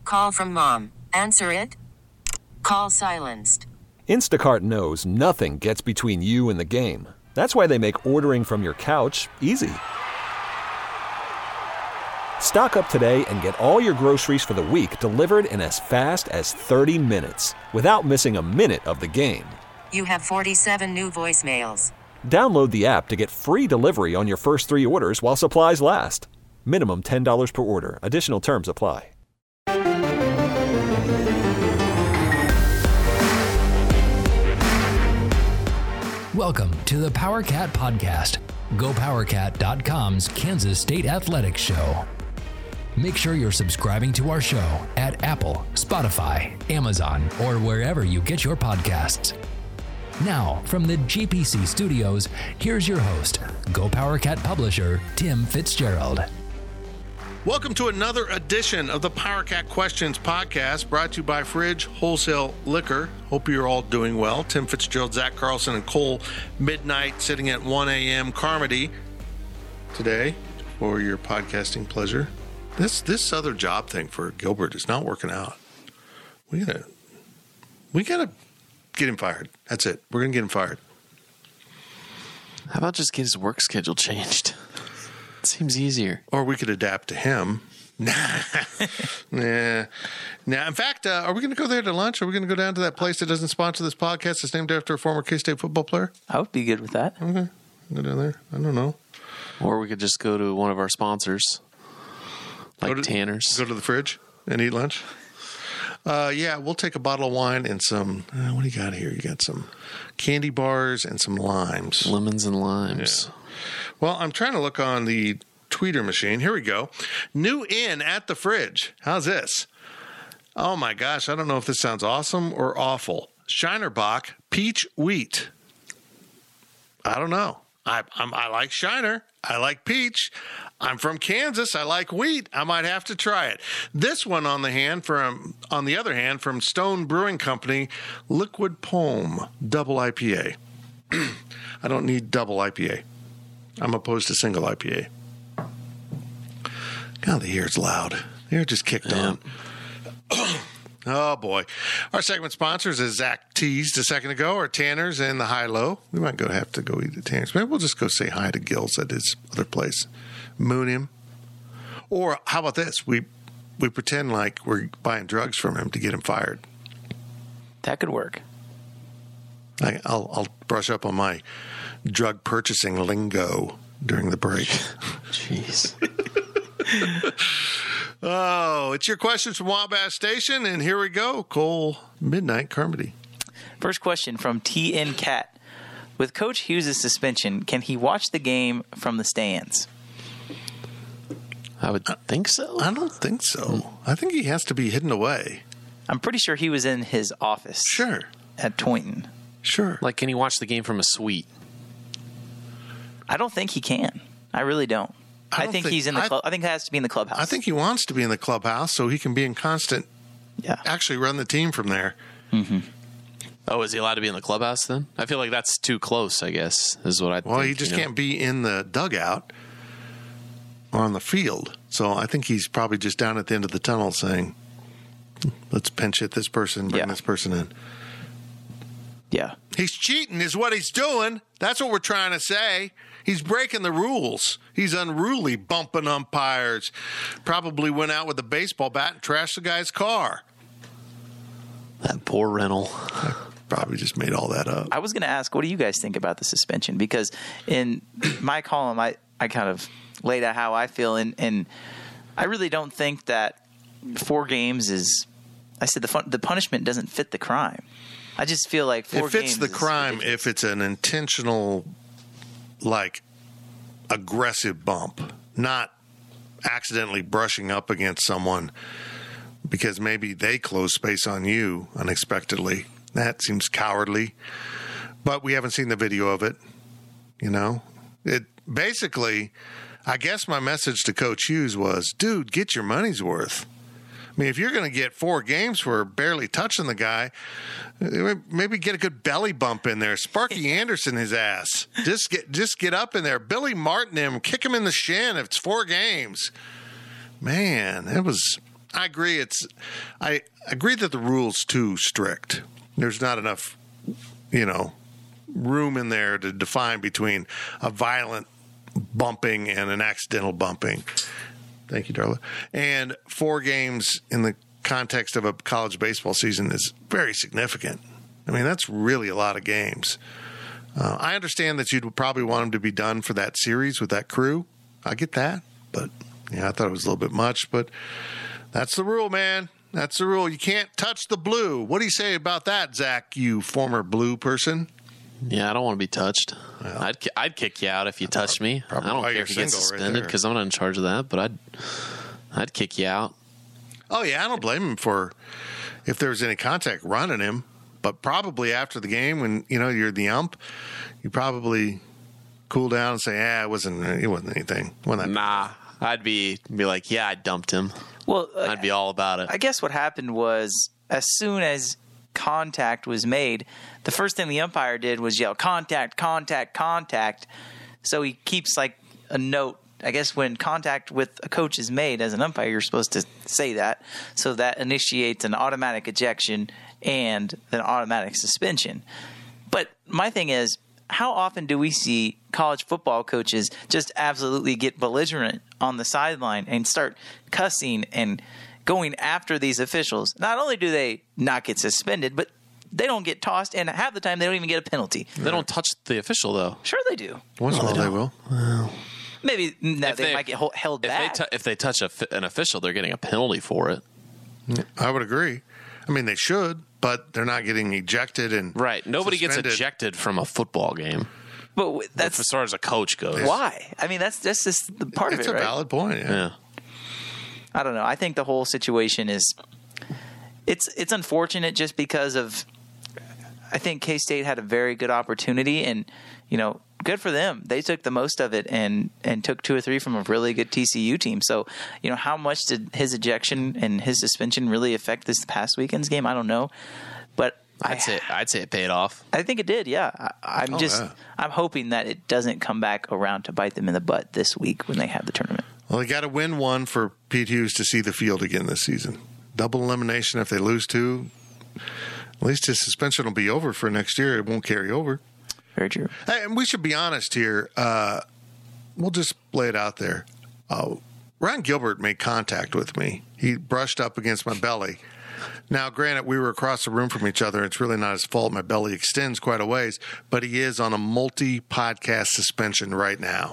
Call from mom. Answer it. Call silenced. Instacart knows nothing gets between you and the game. That's why they make ordering from your couch easy. Stock up today and get all your groceries for the week delivered in as fast as 30 minutes without missing a minute of the game. You have 47 new voicemails. Download the app to get free delivery on your first 3 orders while supplies last. Minimum $10 per order. Additional terms apply. Welcome to the PowerCat Podcast, GoPowerCat.com's Kansas State Athletics Show. Make sure you're subscribing to our show at Apple, Spotify, Amazon, or wherever you get your podcasts. Now, from the GPC studios, here's your host, GoPowerCat publisher, Tim Fitzgerald. Welcome to another edition of the PowerCat Questions podcast, brought to you by Fridge Wholesale Liquor. Hope you're all doing well. Tim Fitzgerald, Zach Carlson, and Cole Midnight sitting at 1 a.m. Carmody today for your podcasting pleasure. This other job thing for Gilbert is not working out. We gotta get him fired. That's it. We're gonna get him fired. How about just get his work schedule changed? It seems easier. Or we could adapt to him. Nah. In fact, are we going to go there to lunch? Are we going to go down to that place that doesn't sponsor this podcast? It's named after a former K-State football player? I would be good with that. Okay. Go down there. I don't know. Or we could just go to one of our sponsors, like Tanner's. Go to the fridge and eat lunch? Yeah, we'll take a bottle of wine and some, what do you got here? You got some candy bars and some limes. Lemons and limes. Yeah. Well, I'm trying to look on the tweeter machine. Here we go. New in at the fridge. How's this? Oh my gosh, I don't know if this sounds awesome or awful. Shinerbach peach wheat. I don't know. I like Shiner. I like peach. I'm from Kansas. I like wheat. I might have to try it. This one on the other hand, from Stone Brewing Company, Liquid Poem Double IPA. I don't need double IPA. I'm opposed to single IPA. God, the air's loud. The air just kicked on. Oh, boy. Our segment sponsors, as Zach teased a second ago, are Tanner's and the High-Low. We might have to go eat at Tanner's. Maybe we'll just go say hi to Gills at his other place. Moon him. Or how about this? We pretend like we're buying drugs from him to get him fired. That could work. I'll brush up on my drug purchasing lingo during the break. Jeez. Oh, it's your questions from Wabash Station, and here we go. Cole Midnight Carmody. First question from TN Cat. With Coach Hughes' suspension, can he watch the game from the stands? I would think so. I don't think so. I think he has to be hidden away. I'm pretty sure he was in his office. Sure. At Toynton. Sure. Like, can he watch the game from a suite? I don't think he can. I really don't. I think he's in the club. I think it has to be in the clubhouse. I think he wants to be in the clubhouse so he can be in constant. Yeah. Actually, run the team from there. Mm-hmm. Oh, is he allowed to be in the clubhouse then? I feel like that's too close, I guess, is what I think. Well, he just can't be in the dugout or on the field. So I think he's probably just down at the end of the tunnel saying, let's pinch hit this person, bring this person in. Yeah. He's cheating is what he's doing. That's what we're trying to say. He's breaking the rules. He's unruly, bumping umpires. Probably went out with a baseball bat and trashed the guy's car. That poor rental. Probably just made all that up. I was going to ask, what do you guys think about the suspension? Because in my column, I kind of laid out how I feel, and I really don't think that 4 games is – I said the punishment doesn't fit the crime. I just feel like 4 games. It fits the crime if it's an intentional, like, aggressive bump, not accidentally brushing up against someone because maybe they close space on you unexpectedly. That seems cowardly. But we haven't seen the video of it, you know. It basically, I guess my message to Coach Hughes was, dude, get your money's worth. I mean, if you're going to get 4 games for barely touching the guy, maybe get a good belly bump in there. Sparky Anderson his ass. Just get up in there. Billy Martin him. Kick him in the shin if it's 4 games. Man, I agree. I agree that the rule's too strict. There's not enough, room in there to define between a violent bumping and an accidental bumping. Thank you, Darla. And 4 games in the context of a college baseball season is very significant. I mean, that's really a lot of games. I understand that you'd probably want them to be done for that series with that crew. I get that. But, I thought it was a little bit much. But that's the rule, man. That's the rule. You can't touch the blue. What do you say about that, Zach, you former blue person? Yeah, I don't want to be touched. Well, I'd kick you out if you touched me. I don't care if you get suspended because I'm not in charge of that, but I'd kick you out. Oh, yeah, I don't blame him for if there was any contact running him. But probably after the game when, you're the ump, you probably cool down and say, it wasn't anything. Nah, I'd be like, yeah, I dumped him. Well, I'd be all about it. I guess what happened was as soon as contact was made, the first thing the umpire did was yell, contact, contact, contact. So he keeps like a note. I guess when contact with a coach is made as an umpire, you're supposed to say that. So that initiates an automatic ejection and an automatic suspension. But my thing is, how often do we see college football coaches just absolutely get belligerent on the sideline and start cussing and going after these officials? Not only do they not get suspended, but they don't get tossed, and half the time they don't even get a penalty. They don't touch the official, though. Sure they do. Once in a while they will. Well, maybe they might get held back. If they touch an official, they're getting a penalty for it. I would agree. I mean, they should, but they're not getting ejected and right. Nobody suspended. Gets ejected from a football game. But that's as far as a coach goes. Why? I mean, that's just the part of it, right? It's a valid point. Yeah. I don't know. I think the whole situation is it's unfortunate just because of. I think K-State had a very good opportunity, and good for them. They took the most of it and took 2 or 3 from a really good TCU team. So, how much did his ejection and his suspension really affect this past weekend's game? I don't know, but I'd say it paid off. I think it did. Yeah, I'm hoping that it doesn't come back around to bite them in the butt this week when they have the tournament. Well, they got to win one for Pete Hughes to see the field again this season. Double elimination if they lose 2. At least his suspension will be over for next year. It won't carry over. Very true. Hey, and we should be honest here. We'll just lay it out there. Ryan Gilbert made contact with me. He brushed up against my belly. Now, granted, we were across the room from each other. It's really not his fault. My belly extends quite a ways, but he is on a multi-podcast suspension right now.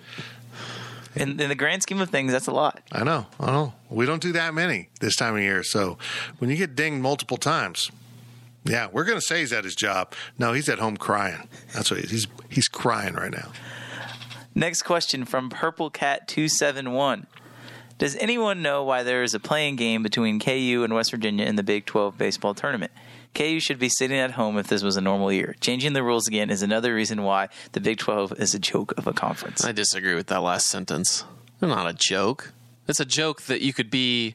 In the grand scheme of things, that's a lot. I know. We don't do that many this time of year. So when you get dinged multiple times, yeah, we're going to say he's at his job. No, he's at home crying. That's what he's crying right now. Next question from Purple Cat 271. Does anyone know why there is a playing game between KU and West Virginia in the Big 12 baseball tournament? KU should be sitting at home if this was a normal year. Changing the rules again is another reason why the Big 12 is a joke of a conference. I disagree with that last sentence. They're not a joke. It's a joke that you could be,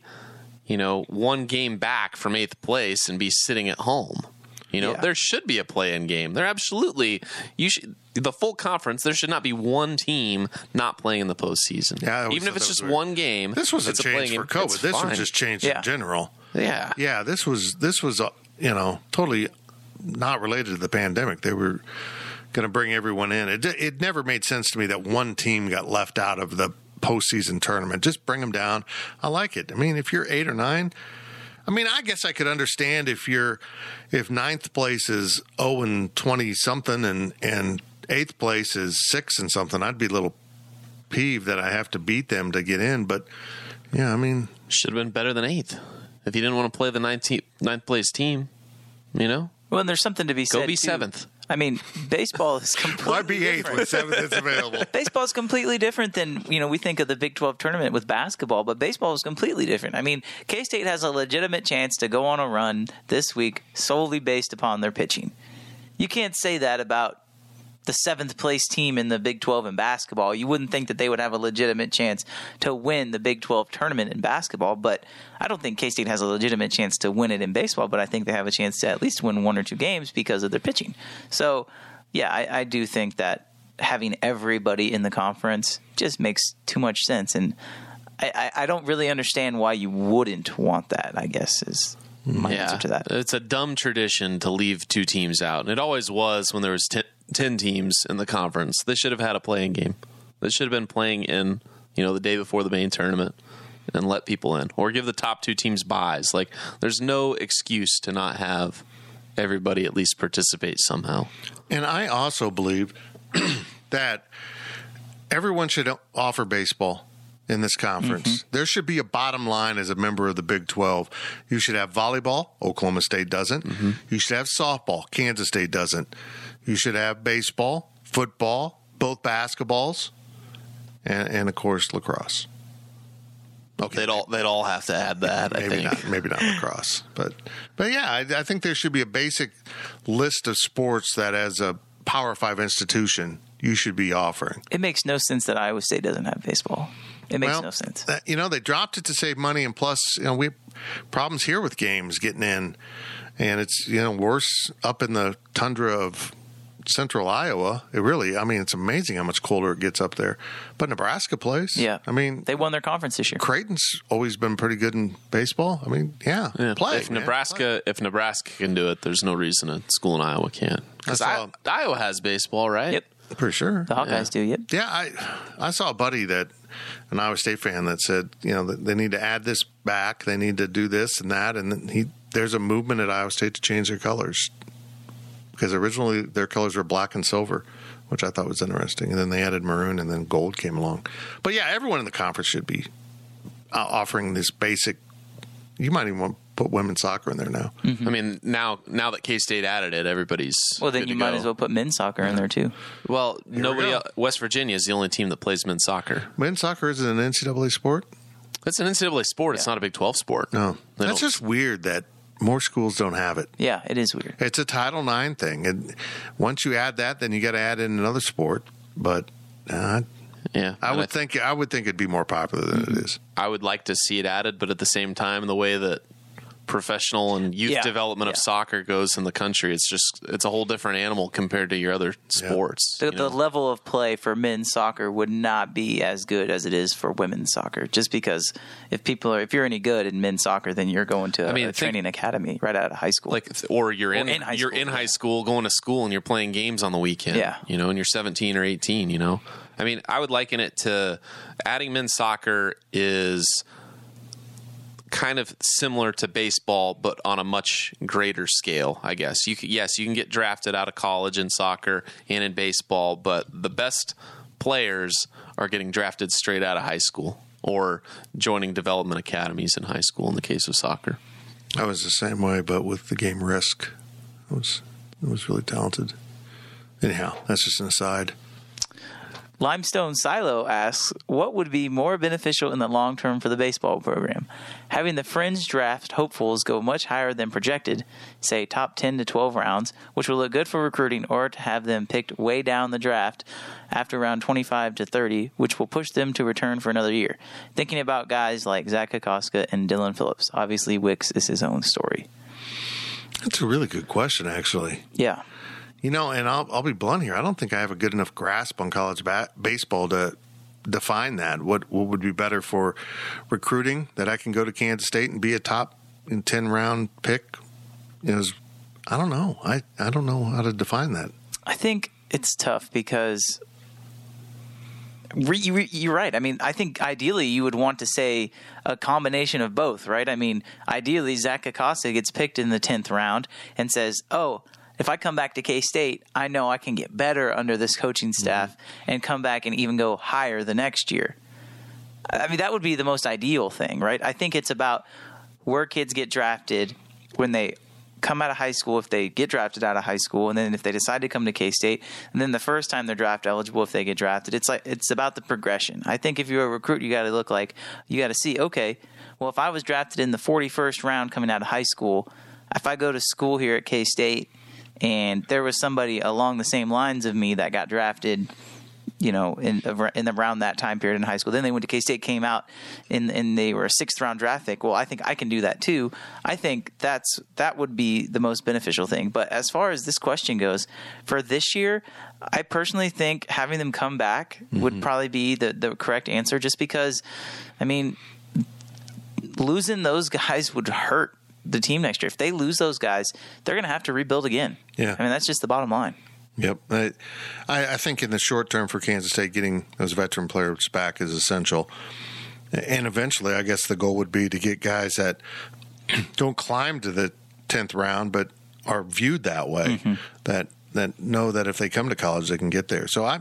1 game back from 8th place and be sitting at home. There should be a play-in game. There absolutely the full conference. There should not be one team not playing in the postseason. Yeah, even if it's just one game. This was a change for COVID. This was just changed in general. Yeah. This was totally not related to the pandemic. They were going to bring everyone in. It never made sense to me that one team got left out of the postseason tournament. Just bring them down. I like it. I mean, if you're 8 or 9. I mean, I guess I could understand if 9th place is 0-20 something and 8th place is 6 and something. I'd be a little peeved that I have to beat them to get in. But yeah, I mean, should have been better than 8th if you didn't want to play the 9th place team. Well, and there's something to be said. Go be 7th. I mean, baseball is completely Why be 8th when 7th is available? Baseball is completely different than, we think of the Big 12 tournament with basketball, but baseball is completely different. I mean, K-State has a legitimate chance to go on a run this week solely based upon their pitching. You can't say that about the 7th place team in the Big 12 in basketball. You wouldn't think that they would have a legitimate chance to win the Big 12 tournament in basketball, but I don't think K-State has a legitimate chance to win it in baseball, but I think they have a chance to at least win 1 or 2 games because of their pitching. So, yeah, I do think that having everybody in the conference just makes too much sense, and I don't really understand why you wouldn't want that, I guess, is my answer to that. It's a dumb tradition to leave 2 teams out. And it always was when there was 10 teams in the conference. They should have had a playing game. They should have been playing in, the day before the main tournament and let people in. Or give the top 2 teams buys. Like, there's no excuse to not have everybody at least participate somehow. And I also believe that everyone should offer baseball in this conference. Mm-hmm. There should be a bottom line as a member of the Big 12. You should have volleyball. Oklahoma State doesn't. Mm-hmm. You should have softball. Kansas State doesn't. You should have baseball, football, both basketballs, and of course, lacrosse. Okay, they'd all have to add that. Maybe not lacrosse, but yeah, I think there should be a basic list of sports that, as a Power 5 institution, you should be offering. It makes no sense that Iowa State doesn't have baseball. It makes no sense. They dropped it to save money, and plus, we have problems here with games getting in, and it's worse up in the tundra of central Iowa. It's amazing how much colder it gets up there. But Nebraska plays. Yeah. They won their conference this year. Creighton's always been pretty good in baseball. Play. If Nebraska can do it, there's no reason a school in Iowa can't. Because Iowa has baseball, right? Yep. For sure. The Hawkeyes do, yep. Yeah, I saw a buddy an Iowa State fan that said, that they need to add this back. They need to do this and that. And then there's a movement at Iowa State to change their colors. Because originally their colors were black and silver, which I thought was interesting. And then they added maroon, and then gold came along. But yeah, everyone in the conference should be offering this basic. You might even want to put women's soccer in there now. Mm-hmm. Now that K-State added it, everybody's well. Then you might as well put men's soccer in there too. Well, nobody else, West Virginia is the only team that plays men's soccer. Men's soccer is an NCAA sport. It's an NCAA sport. Yeah. It's not a Big 12 sport. No, that's just weird that more schools don't have it. Yeah, it is weird. It's a Title IX thing. And once you add that, then you got to add in another sport. But I would think it'd be more popular than it is. I would like to see it added, but at the same time, the way that professional and youth development of soccer goes in the country, it's a whole different animal compared to your other sports. The level of play for men's soccer would not be as good as it is for women's soccer, just because if you're any good in men's soccer, then you're going to a training academy right out of high school, or you're in high school, going to school, and you're playing games on the weekend. Yeah, and you're 17 or 18. I would liken it to adding men's soccer is kind of similar to baseball, but on a much greater scale, I guess. You can get drafted out of college in soccer and in baseball, but the best players are getting drafted straight out of high school or joining development academies in high school in the case of soccer. I was the same way, but with the game Risk. It was really talented. Anyhow, that's just an aside. Limestone Silo asks, what would be more beneficial in the long term for the baseball program? Having the fringe draft hopefuls go much higher than projected, say top 10 to 12 rounds, which will look good for recruiting, or to have them picked way down the draft after round 25 to 30, which will push them to return for another year. Thinking about guys like Zach Kokoska and Dylan Phillips. Obviously, Wicks is his own story. That's a really good question, actually. Yeah. And I'll be blunt here. I don't think I have a good enough grasp on college baseball to define that. What would be better for recruiting, that I can go to Kansas State and be a top 10 round pick? I don't know. I don't know how to define that. I think it's tough because you're right. I think ideally you would want to say a combination of both, right? Ideally Zach Kokoska gets picked in the 10th round and says, oh, if I come back to K-State, I know I can get better under this coaching staff and come back and even go higher the next year. That would be the most ideal thing, right? I think it's about where kids get drafted when they come out of high school, if they get drafted out of high school, and then if they decide to come to K-State, and then the first time they're draft eligible, if they get drafted, it's about the progression. I think if you're a recruit, you got to see, okay, well, if I was drafted in the 41st round coming out of high school, if I go to school here at K-State, and there was somebody along the same lines of me that got drafted in around that time period in high school. Then they went to K-State, came out, and they were a 6th round draft pick. Well, I think I can do that too. I think that would be the most beneficial thing. But as far as this question goes, for this year, I personally think having them come back would probably be the correct answer, just because, I mean, losing those guys would hurt the team next year. If they lose those guys, they're going to have to rebuild again. Yeah. I mean, that's just the bottom line. Yep. I think in the short term for Kansas State, getting those veteran players back is essential. And eventually, I guess the goal would be to get guys that don't climb to the 10th round, but are viewed that way, that know that if they come to college, they can get there. So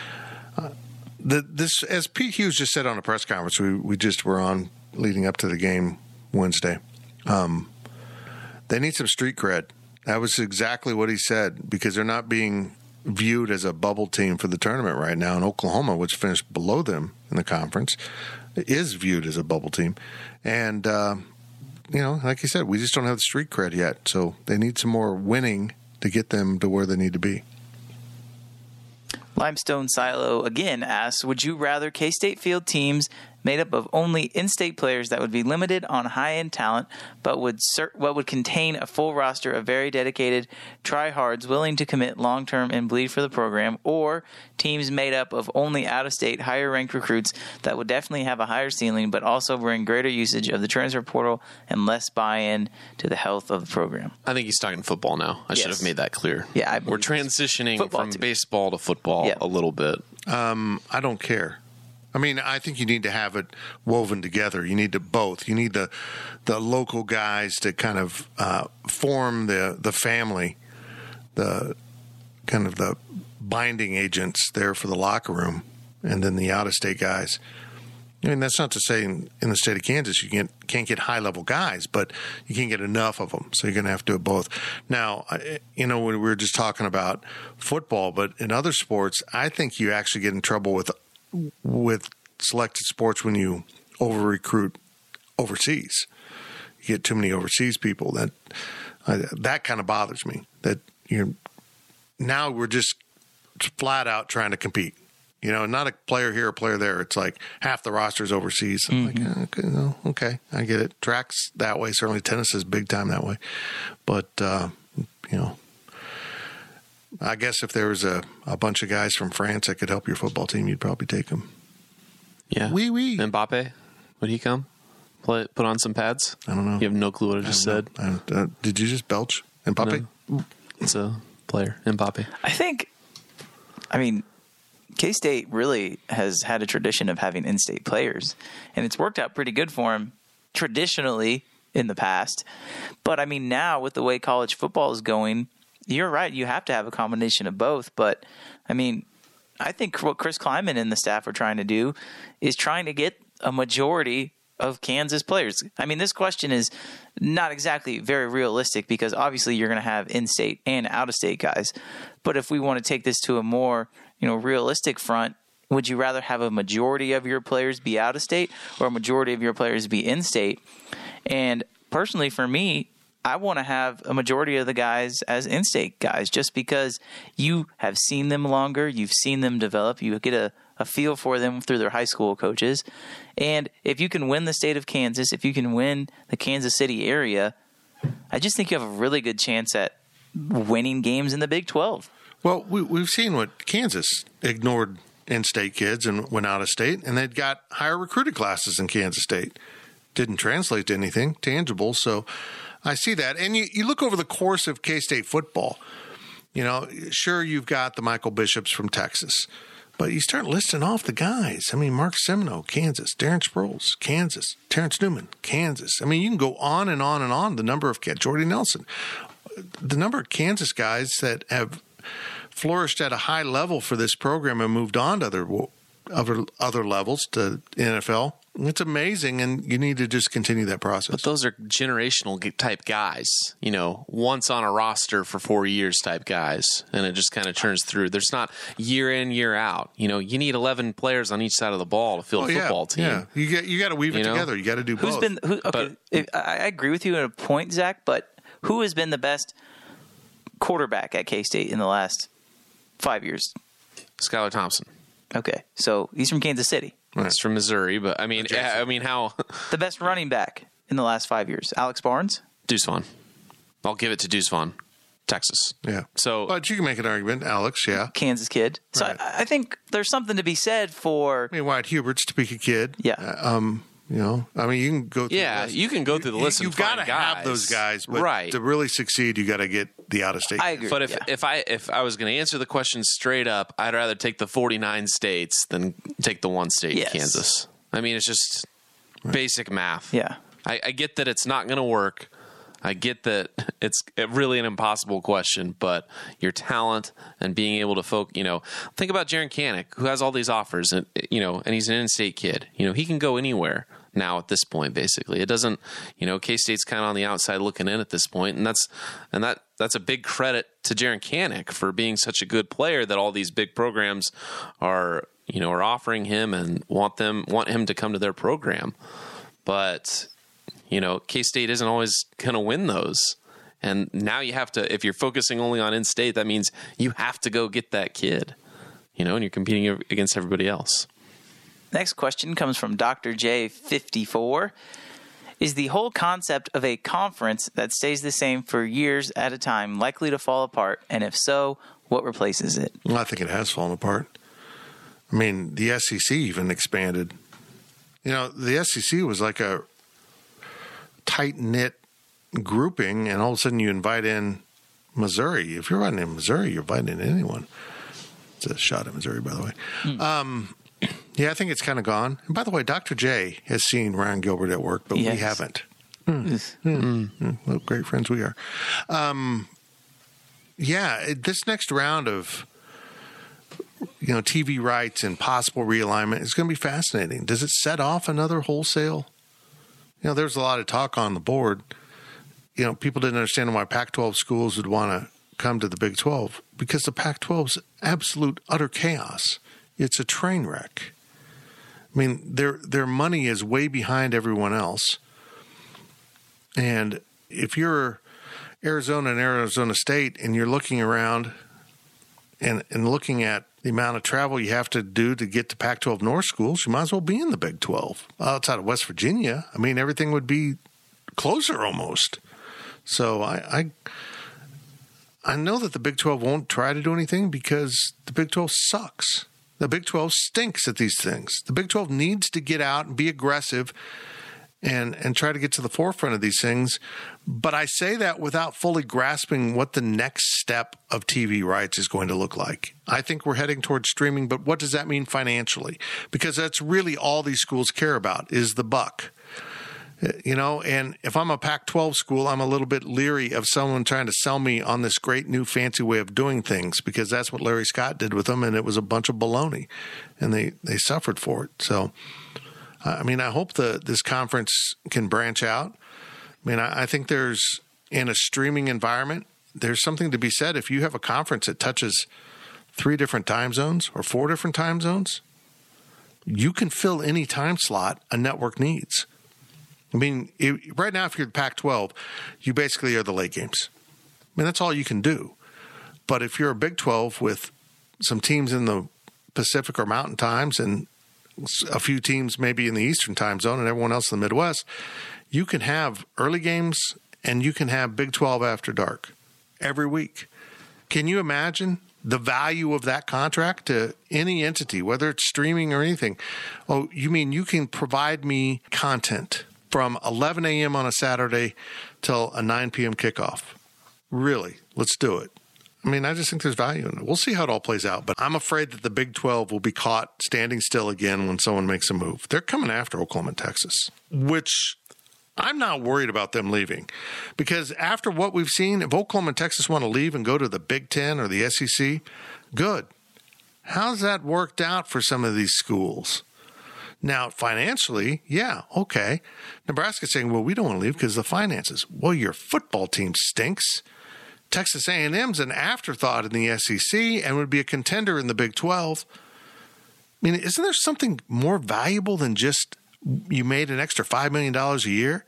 this, as Pete Hughes just said on a press conference we just were on leading up to the game Wednesday, they need some street cred. That was exactly what he said, because they're not being viewed as a bubble team for the tournament right now. And Oklahoma, which finished below them in the conference, is viewed as a bubble team. And, like you said, we just don't have the street cred yet. So they need some more winning to get them to where they need to be. Limestone Silo again asks, would you rather K-State field teams made up of only in-state players that would be limited on high-end talent, but would contain a full roster of very dedicated tryhards willing to commit long-term and bleed for the program, or teams made up of only out-of-state, higher-ranked recruits that would definitely have a higher ceiling, but also bring greater usage of the transfer portal and less buy-in to the health of the program? I think he's talking football now. I should have made that clear. Yeah, we're transitioning from baseball to football a little bit. I don't care. I mean, I think you need to have it woven together. You need to both. You need the local guys to kind of form the family, the kind of the binding agents there for the locker room, and then the out-of-state guys. I mean, that's not to say in the state of Kansas you can't get high-level guys, but you can't get enough of them, so you're going to have to do both. Now, we were just talking about football, but in other sports, I think you actually get in trouble with selected sports when you over-recruit overseas. You get too many overseas people. That kind of bothers me, that now we're just flat out trying to compete. Not a player here, a player there. It's like half the roster is overseas. I'm like, okay, I get it. Track's that way. Certainly tennis is big time that way. But, I guess if there was a bunch of guys from France that could help your football team, you'd probably take them. Yeah. Oui. Mbappe, would he come? Put on some pads? I don't know. You have no clue what I just said? Did you just belch? Mbappe? No. It's a player. Mbappe. I mean, K-State really has had a tradition of having in-state players, and it's worked out pretty good for him traditionally in the past. But, I mean, now with the way college football is going, you're right. You have to have a combination of both. But, I mean, I think what Chris Kleiman and the staff are trying to do is trying to get a majority of Kansas players. I mean, this question is not exactly very realistic, because obviously you're going to have in-state and out-of-state guys. But if we want to take this to a more, realistic front, would you rather have a majority of your players be out-of-state or a majority of your players be in-state? And personally, for me, I want to have a majority of the guys as in-state guys, just because you have seen them longer, you've seen them develop, you get a feel for them through their high school coaches. And if you can win the state of Kansas, if you can win the Kansas City area, I just think you have a really good chance at winning games in the Big 12. Well, we've seen what Kansas ignored in-state kids and went out of state, and they'd got higher recruited classes in Kansas State. Didn't translate to anything tangible, so I see that. And you look over the course of K-State football, sure, you've got the Michael Bishops from Texas, but you start listing off the guys. I mean, Mark Semino, Kansas. Darren Sproles, Kansas. Terrence Newman, Kansas. I mean, you can go on and on and on. The number of Jordy Nelson, the number of Kansas guys that have flourished at a high level for this program and moved on to other levels to NFL. It's amazing, and you need to just continue that process. But those are generational type guys, once on a roster for 4 years type guys, and it just kind of churns through. There's not year in, year out. You need 11 players on each side of the ball to field a football team. Yeah, you got to weave it together. You got to do both. I agree with you at a point, Zach, but who has been the best quarterback at K-State in the last 5 years? Skylar Thompson. Okay, so he's from Kansas City. He's from Missouri, but I mean how The best running back in the last 5 years, Alex Barnes. Deuce Vaughn. I'll give it to Deuce Vaughn, Texas. Yeah. So, but you can make an argument, Alex. Yeah. Kansas kid. So Right. I think there's something to be said for. I mean, Wyatt Hubert's Topeka kid. Yeah. You know, I mean, you can go through the list. you can go through the list. You've got to have those guys, but right? to really succeed, you got to get the out-of-state. I agree. But if I was going to answer the question straight up, I'd rather take the 49 states than take the one state, Yes. Kansas. I mean, it's just basic math. Yeah. I get that it's not going to work. I get that it's really an impossible question, but your talent and being able to think about Jaron Kanik, who has all these offers, and and he's an in-state kid. He can go anywhere now at this point. Basically, it doesn't. K-State's kind of on the outside looking in at this point, and that's a big credit to Jaron Kanik for being such a good player that all these big programs are offering him and want him to come to their program, but. K-State isn't always going to win those. And now you have to, if you're focusing only on in-state, that means you have to go get that kid, and you're competing against everybody else. Next question comes from Dr. J54. Is the whole concept of a conference that stays the same for years at a time likely to fall apart? And if so, what replaces it? Well, I think it has fallen apart. I mean, the SEC even expanded. The SEC was like a tight-knit grouping, and all of a sudden you invite in Missouri. If you're inviting in Missouri, you're inviting in anyone. It's a shot at Missouri, by the way. I think it's kind of gone. And by the way, Dr. J has seen Ryan Gilbert at work, but we haven't. What great friends we are. This next round of TV rights and possible realignment is going to be fascinating. Does it set off another wholesale? There's a lot of talk on the board. People didn't understand why Pac-12 schools would want to come to the Big 12 because the Pac-12's absolute utter chaos. It's a train wreck. I mean, their money is way behind everyone else. And if you're Arizona and Arizona State and you're looking around and looking at the amount of travel you have to do to get to Pac-12 North schools, you might as well be in the Big 12. Outside of West Virginia, I mean, everything would be closer almost. So I know that the Big 12 won't try to do anything because the Big 12 sucks. The Big 12 stinks at these things. The Big 12 needs to get out and be aggressive and try to get to the forefront of these things. But I say that without fully grasping what the next step of TV rights is going to look like. I think we're heading towards streaming, but what does that mean financially? Because that's really all these schools care about is the buck. And if I'm a Pac-12 school, I'm a little bit leery of someone trying to sell me on this great new fancy way of doing things because that's what Larry Scott did with them, and it was a bunch of baloney, and they suffered for it. So I mean, I hope this conference can branch out. I mean, I think there's, in a streaming environment, there's something to be said. If you have a conference that touches 3 different time zones or 4 different time zones, you can fill any time slot a network needs. I mean, right now, if you're the Pac-12, you basically are the late games. I mean, that's all you can do. But if you're a Big 12 with some teams in the Pacific or Mountain times and a few teams maybe in the Eastern time zone and everyone else in the Midwest, you can have early games and you can have Big 12 after dark every week. Can you imagine the value of that contract to any entity, whether it's streaming or anything? Oh, you mean you can provide me content from 11 a.m. on a Saturday till a 9 p.m. kickoff? Really? Let's do it. I mean, I just think there's value in it. We'll see how it all plays out, but I'm afraid that the Big 12 will be caught standing still again when someone makes a move. They're coming after Oklahoma and Texas, which I'm not worried about them leaving, because after what we've seen, if Oklahoma and Texas want to leave and go to the Big 10 or the SEC, good. How's that worked out for some of these schools? Now, financially, yeah, okay. Nebraska's saying, well, we don't want to leave because of the finances. Well, your football team stinks. Texas A&M's an afterthought in the SEC and would be a contender in the Big 12. I mean, isn't there something more valuable than just you made an extra $5 million a year?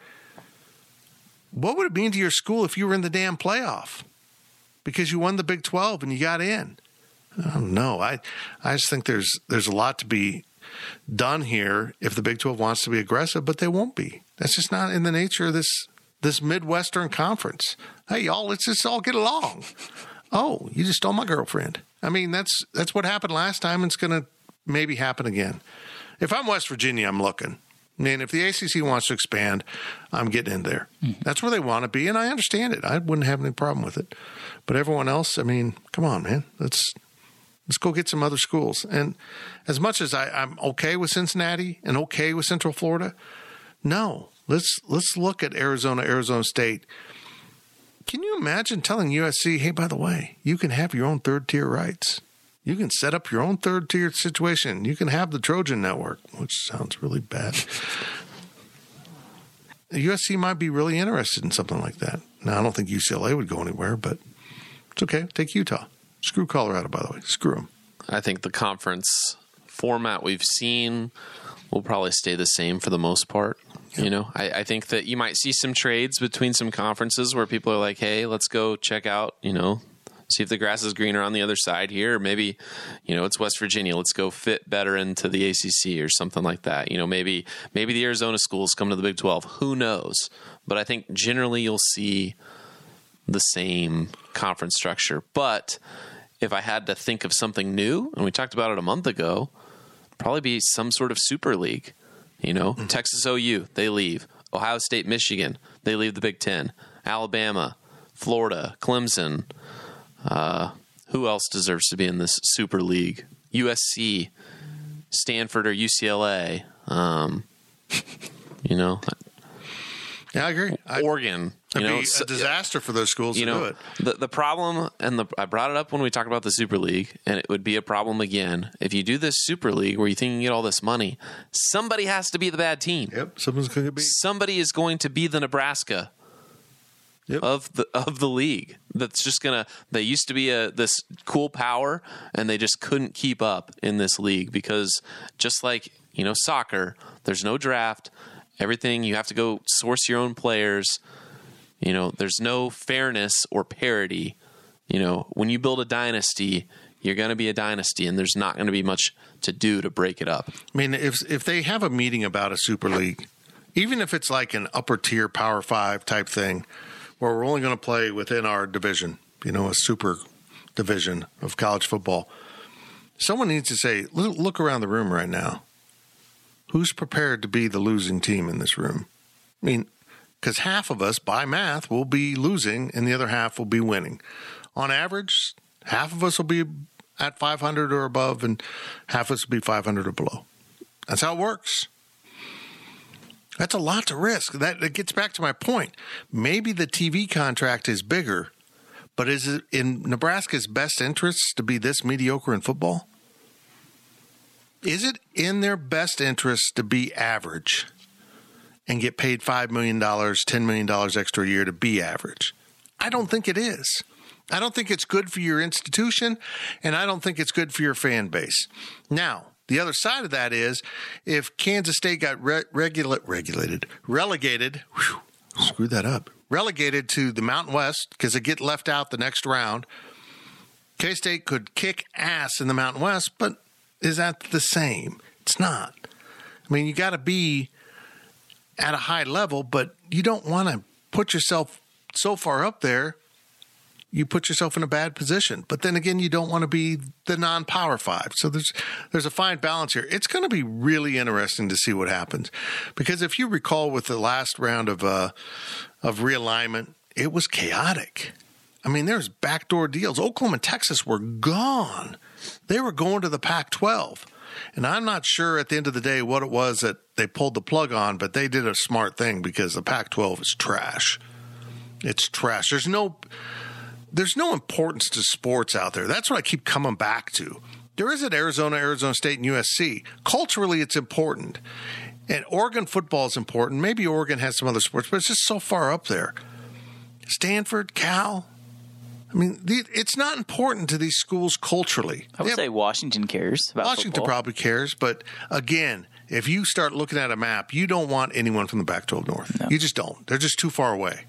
What would it mean to your school if you were in the damn playoff because you won the Big 12 and you got in? I don't know. I just think there's a lot to be done here if the Big 12 wants to be aggressive, but they won't be. That's just not in the nature of this Midwestern Conference. Hey, y'all, let's just all get along. Oh, you just stole my girlfriend. I mean, that's what happened last time, and it's going to maybe happen again. If I'm West Virginia, I'm looking. I mean, if the ACC wants to expand, I'm getting in there. That's where they want to be, and I understand it. I wouldn't have any problem with it. But everyone else, I mean, come on, man. Let's go get some other schools. And as much as I'm okay with Cincinnati and okay with Central Florida, no. Let's look at Arizona State. Can you imagine telling USC, hey, by the way, you can have your own third-tier rights. You can set up your own third-tier situation. You can have the Trojan Network, which sounds really bad. USC might be really interested in something like that. Now, I don't think UCLA would go anywhere, but it's okay. Take Utah. Screw Colorado, by the way. Screw them. I think the conference format we've seen will probably stay the same for the most part. Yep. You know, I think that you might see some trades between some conferences where people are like, hey, let's go check out, you know, see if the grass is greener on the other side here. Or maybe, you know, it's West Virginia. Let's go fit better into the ACC or something like that. You know, maybe the Arizona schools come to the Big 12. Who knows? But I think generally you'll see the same conference structure. But if I had to think of something new, and we talked about it a month ago, probably be some sort of super league. You know, Texas OU, they leave. Ohio State, Michigan, they leave the Big Ten. Alabama, Florida, Clemson. Who else deserves to be in this super league? USC, Stanford, or UCLA. You know. Yeah, I agree. Oregon. It'd be a disaster for those schools to do it. The problem, and I brought it up when we talked about the Super League, and it would be a problem again. If you do this Super League where you think you can get all this money, somebody has to be the bad team. Yep, someone's going to be. Somebody is going to be the Nebraska of the league. That's just going to – they used to be this cool power, and they just couldn't keep up in this league because just like, you know, soccer, there's no draft. Everything, you have to go source your own players. You know, there's no fairness or parity. You know, when you build a dynasty, you're going to be a dynasty, and there's not going to be much to do to break it up. I mean, if they have a meeting about a Super League, even if it's like an upper-tier Power 5 type thing, where we're only going to play within our division, you know, a super division of college football, someone needs to say, look around the room right now. Who's prepared to be the losing team in this room? I mean, because half of us, by math, will be losing and the other half will be winning. On average, half of us will be at 500 or above and half of us will be 500 or below. That's how it works. That's a lot to risk. That gets back to my point. Maybe the TV contract is bigger, but is it in Nebraska's best interests to be this mediocre in football? Is it in their best interest to be average and get paid $5 million, $10 million extra a year to be average? I don't think it is. I don't think it's good for your institution, and I don't think it's good for your fan base. Now, the other side of that is if Kansas State got relegated to the Mountain West because they get left out the next round, K-State could kick ass in the Mountain West, but is that the same? It's not. I mean, you got to be at a high level, but you don't want to put yourself so far up there, you put yourself in a bad position. But then again, you don't want to be the non-Power 5. So there's a fine balance here. It's going to be really interesting to see what happens. Because if you recall with the last round of realignment, it was chaotic. I mean, there's backdoor deals. Oklahoma and Texas were gone. They were going to the Pac-12. And I'm not sure at the end of the day what it was that they pulled the plug on, but they did a smart thing because the Pac-12 is trash. It's trash. There's no importance to sports out there. That's what I keep coming back to. There is at Arizona State, and USC. Culturally, it's important. And Oregon football is important. Maybe Oregon has some other sports, but it's just so far up there. Stanford, Cal. I mean, it's not important to these schools culturally. I would say Washington cares about Washington football. Probably cares, but again, if you start looking at a map, you don't want anyone from the Pac-12 North. No. You just don't. They're just too far away.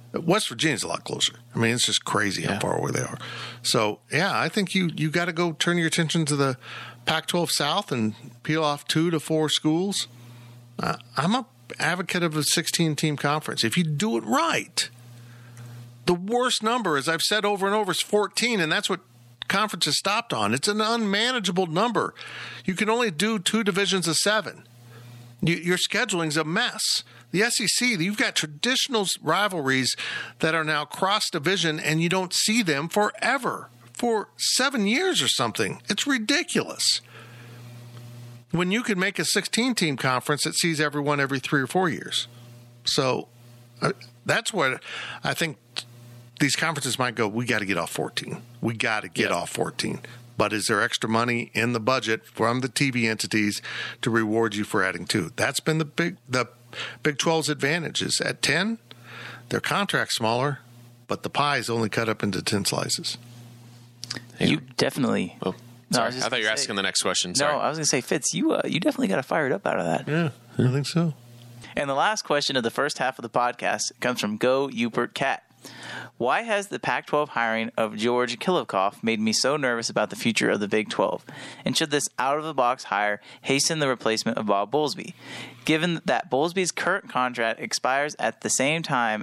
West Virginia's a lot closer. I mean, it's just crazy how far away they are. So, yeah, I think you got to go turn your attention to the Pac-12 South and peel off 2 to 4 schools. I'm an advocate of a 16-team conference. If you do it right, the worst number, as I've said over and over, is 14, and that's what conferences stopped on. It's an unmanageable number. You can only do 2 divisions of 7. Your scheduling's a mess. The SEC, you've got traditional rivalries that are now cross-division, and you don't see them forever, for 7 years or something. It's ridiculous. When you could make a 16-team conference that sees everyone every 3 or 4 years. So that's what I think these conferences might go, we got to get off 14. We got to get off 14. But is there extra money in the budget from the TV entities to reward you for adding 2? That's been the Big 12's advantage is at 10, their contract's smaller, but the pie is only cut up into 10 slices. You definitely. Oh, sorry. I thought you were asking the next question. Sorry. No, I was going to say, Fitz, you definitely got fired up out of that. Yeah, I think so. And the last question of the first half of the podcast comes from Go Upert Cat. Why has the Pac-12 hiring of George Kilikov made me so nervous about the future of the Big 12? And should this out-of-the-box hire hasten the replacement of Bob Bowlesby? Given that Bowlesby's current contract expires at the same time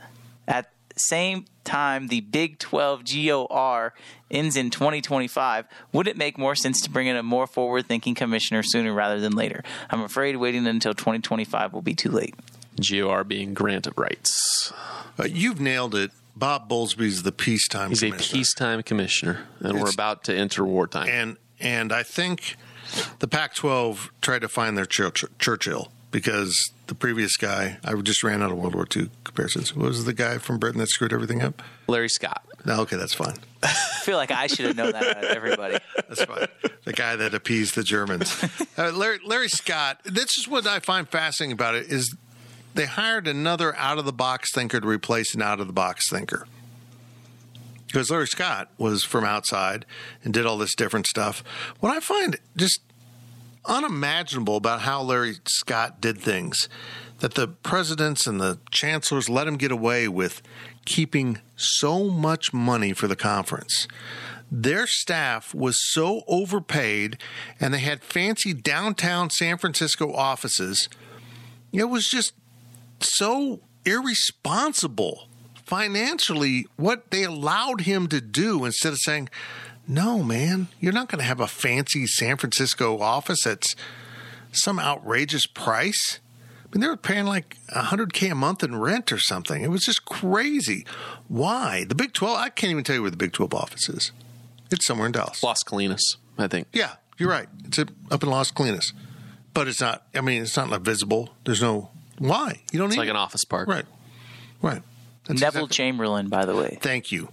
the Big 12 GOR ends in 2025, would it make more sense to bring in a more forward-thinking commissioner sooner rather than later? I'm afraid waiting until 2025 will be too late. GOR being grant of rights. You've nailed it. Bob Bowlesby's the peacetime commissioner. He's a peacetime commissioner, and we're about to enter wartime. And I think the Pac-12 tried to find their Churchill because the previous guy, I just ran out of World War II comparisons. What was the guy from Britain that screwed everything up? Larry Scott. Okay, that's fine. I feel like I should have known that out of everybody. That's fine. The guy that appeased the Germans. Larry Scott, this is what I find fascinating about it, is they hired another out-of-the-box thinker to replace an out-of-the-box thinker. Because Larry Scott was from outside and did all this different stuff. What I find just unimaginable about how Larry Scott did things, that the presidents and the chancellors let him get away with keeping so much money for the conference. Their staff was so overpaid, and they had fancy downtown San Francisco offices. It was just so irresponsible financially what they allowed him to do, instead of saying, no, man, you're not going to have a fancy San Francisco office that's some outrageous price. I mean, they were paying like $100K a month in rent or something. It was just crazy. Why? The Big 12, I can't even tell you where the Big 12 office is. It's somewhere in Dallas. Las Colinas, I think. Yeah, you're right. It's up in Las Colinas. But it's not, I mean, it's not like visible. There's no, why? You don't need It's like it. an office park. Right. Right. That's Neville Chamberlain, by the way. Thank you.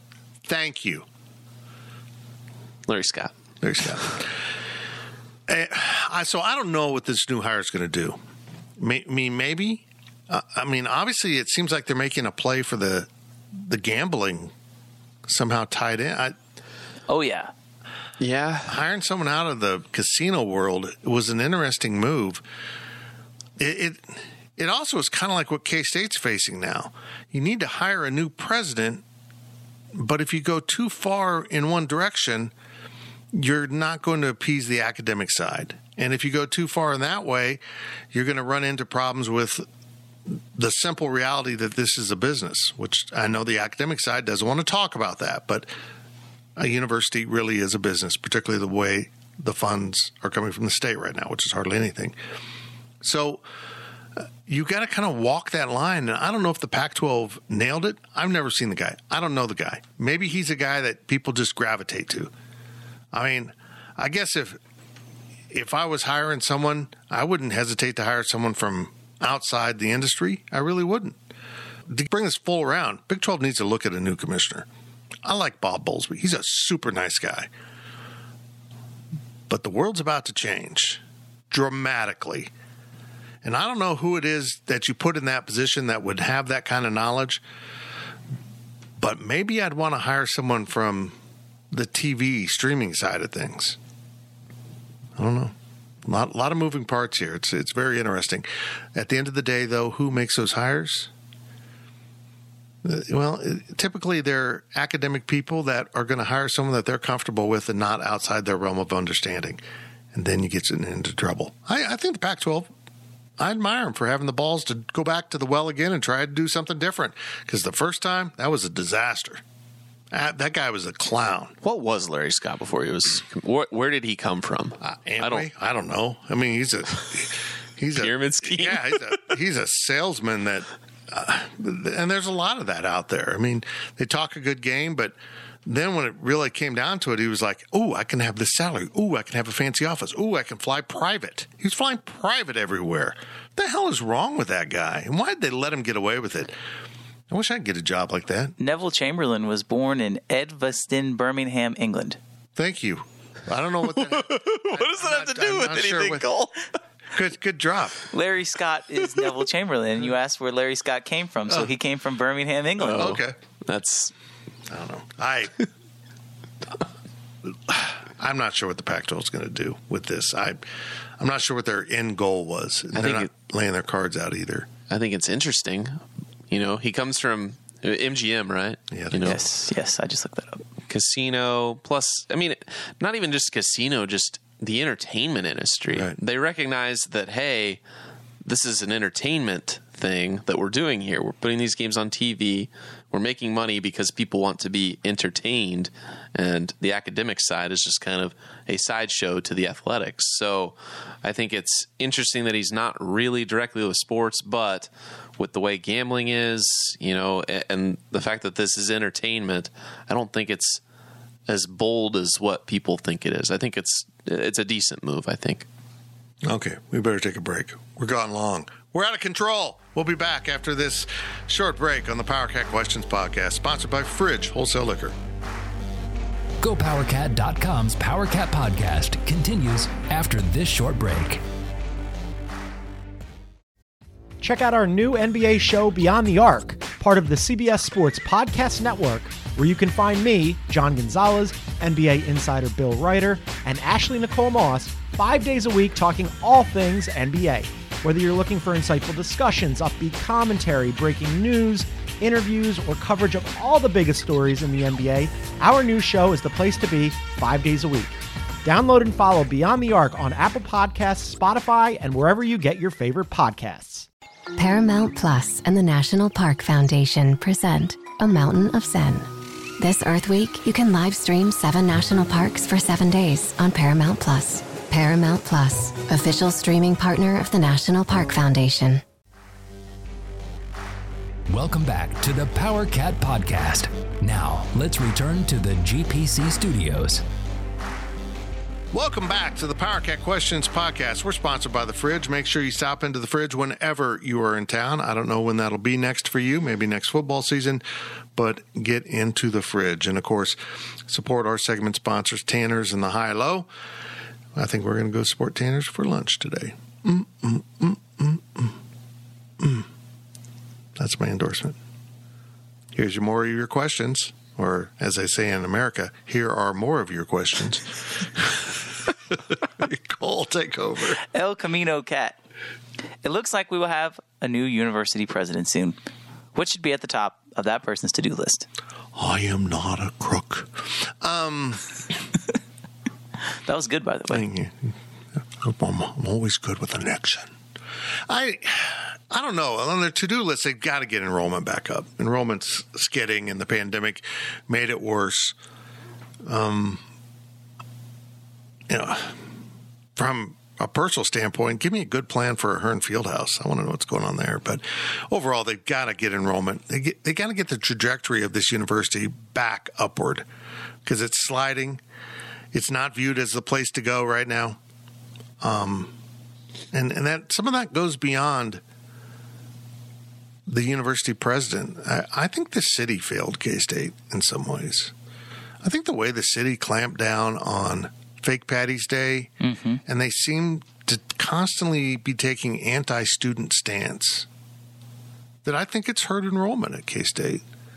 Larry Scott. So I don't know what this new hire is going to do. Maybe. I mean, obviously, it seems like they're making a play for the gambling somehow tied in. Oh, yeah. Yeah. Hiring someone out of the casino world was an interesting move. It also is kind of like what K-State's facing now. You need to hire a new president, but if you go too far in one direction, you're not going to appease the academic side. And if you go too far in that way, you're going to run into problems with the simple reality that this is a business, which I know the academic side doesn't want to talk about that, but a university really is a business, particularly the way the funds are coming from the state right now, which is hardly anything. So you got to kind of walk that line. And I don't know if the Pac-12 nailed it. I've never seen the guy. I don't know the guy. Maybe he's a guy that people just gravitate to. I mean, I guess if I was hiring someone, I wouldn't hesitate to hire someone from outside the industry. I really wouldn't. To bring this full around, Big 12 needs to look at a new commissioner. I like Bob Bowlesby. He's a super nice guy. But the world's about to change dramatically. And I don't know who it is that you put in that position that would have that kind of knowledge. But maybe I'd want to hire someone from the TV streaming side of things. I don't know. A lot of moving parts here. It's very interesting. At the end of the day, though, who makes those hires? Well, typically they're academic people that are going to hire someone that they're comfortable with and not outside their realm of understanding. And then you get into trouble. I think the Pac-12, I admire them for having the balls to go back to the well again and try to do something different. Because the first time, that was a disaster. That guy was a clown. What was Larry Scott before he was? Where did he come from? I don't know. I mean, he's a pyramid scheme. Yeah, he's a salesman that, and there's a lot of that out there. I mean, they talk a good game, but then when it really came down to it, he was like, "Oh, I can have this salary. Oh, I can have a fancy office. Oh, I can fly private." He was flying private everywhere. What the hell is wrong with that guy? And why did they let him get away with it? I wish I could get a job like that. Neville Chamberlain was born in Edgbaston, Birmingham, England. Thank you. I don't know what that. What does that have to do with anything, Cole? Good drop. Larry Scott is Neville Chamberlain. You asked where Larry Scott came from, so he came from Birmingham, England. Okay. I don't know. I'm not sure what the Pac-12 is going to do with this. I'm not sure what their end goal was. They're not laying their cards out either. I think it's interesting. You know, he comes from MGM, right? Yeah. Yes. I just looked that up. Casino, plus, I mean, not even just casino, just the entertainment industry. Right. They recognize that, hey, this is an entertainment thing that we're doing here. We're putting these games on TV. We're making money because people want to be entertained. And the academic side is just kind of a sideshow to the athletics. So I think it's interesting that he's not really directly with sports, but with the way gambling is, you know, and the fact that this is entertainment, I don't think it's as bold as what people think it is. I think it's a decent move, I think. Okay, we better take a break. We're gone long. We're out of control. We'll be back after this short break on the PowerCat Questions podcast, sponsored by Fridge Wholesale Liquor. GoPowerCat.com's PowerCat podcast continues after this short break. Check out our new NBA show, Beyond the Arc, part of the CBS Sports Podcast Network, where you can find me, John Gonzalez, NBA insider Bill Ryder, and Ashley Nicole Moss 5 days a week talking all things NBA. Whether you're looking for insightful discussions, upbeat commentary, breaking news, interviews, or coverage of all the biggest stories in the NBA, our new show is the place to be 5 days a week. Download and follow Beyond the Arc on Apple Podcasts, Spotify, and wherever you get your favorite podcasts. Paramount Plus and the National Park Foundation present A Mountain of Zen. This Earth Week, you can live stream 7 national parks for 7 days on Paramount Plus. Paramount Plus, official streaming partner of the National Park Foundation. Welcome back to the PowerCat podcast. Now, let's return to the GPC studios. Welcome back to the PowerCat Questions podcast. We're sponsored by The Fridge. Make sure you stop into The Fridge whenever you are in town. I don't know when that'll be next for you, maybe next football season, but get into The Fridge. And, of course, support our segment sponsors, Tanner's and the High Low. I think we're going to go support Tanner's for lunch today. That's my endorsement. Here's more of your questions, or as I say in America, here are more of your questions. Cole, take over. El Camino Cat. It looks like we will have a new university president soon. What should be at the top of that person's to-do list? I am not a crook. That was good, by the way. I'm always good with an action. I don't know. On their to-do list, they've got to get enrollment back up. Enrollment's skidding, and the pandemic made it worse. From a personal standpoint, give me a good plan for Hearn Fieldhouse. I want to know what's going on there. But overall, they've got to get enrollment. They got to get the trajectory of this university back upward because it's sliding. It's not viewed as the place to go right now. And that some of that goes beyond the university president. I think the city failed K-State in some ways. I think the way the city clamped down on Fake Patty's Day, and they seem to constantly be taking anti-student stance, that I think it's hurt enrollment at K-State.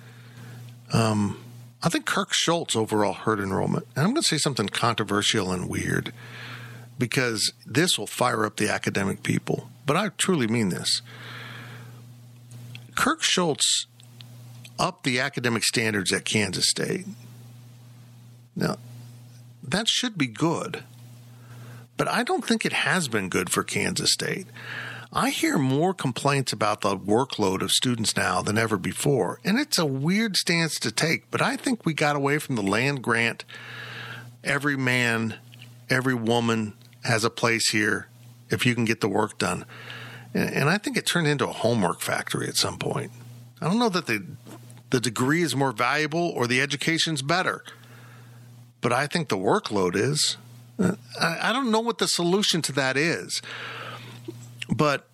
I think Kirk Schultz overall hurt enrollment. And I'm going to say something controversial and weird because this will fire up the academic people. But I truly mean this. Kirk Schultz up the academic standards at Kansas State. Now, that should be good, but I don't think it has been good for Kansas State. I hear more complaints about the workload of students now than ever before, and it's a weird stance to take, but I think we got away from the land grant. Every man, every woman has a place here if you can get the work done. And I think it turned into a homework factory at some point. I don't know that the degree is more valuable or the education's better, but I think the workload is. I don't know what the solution to that is, but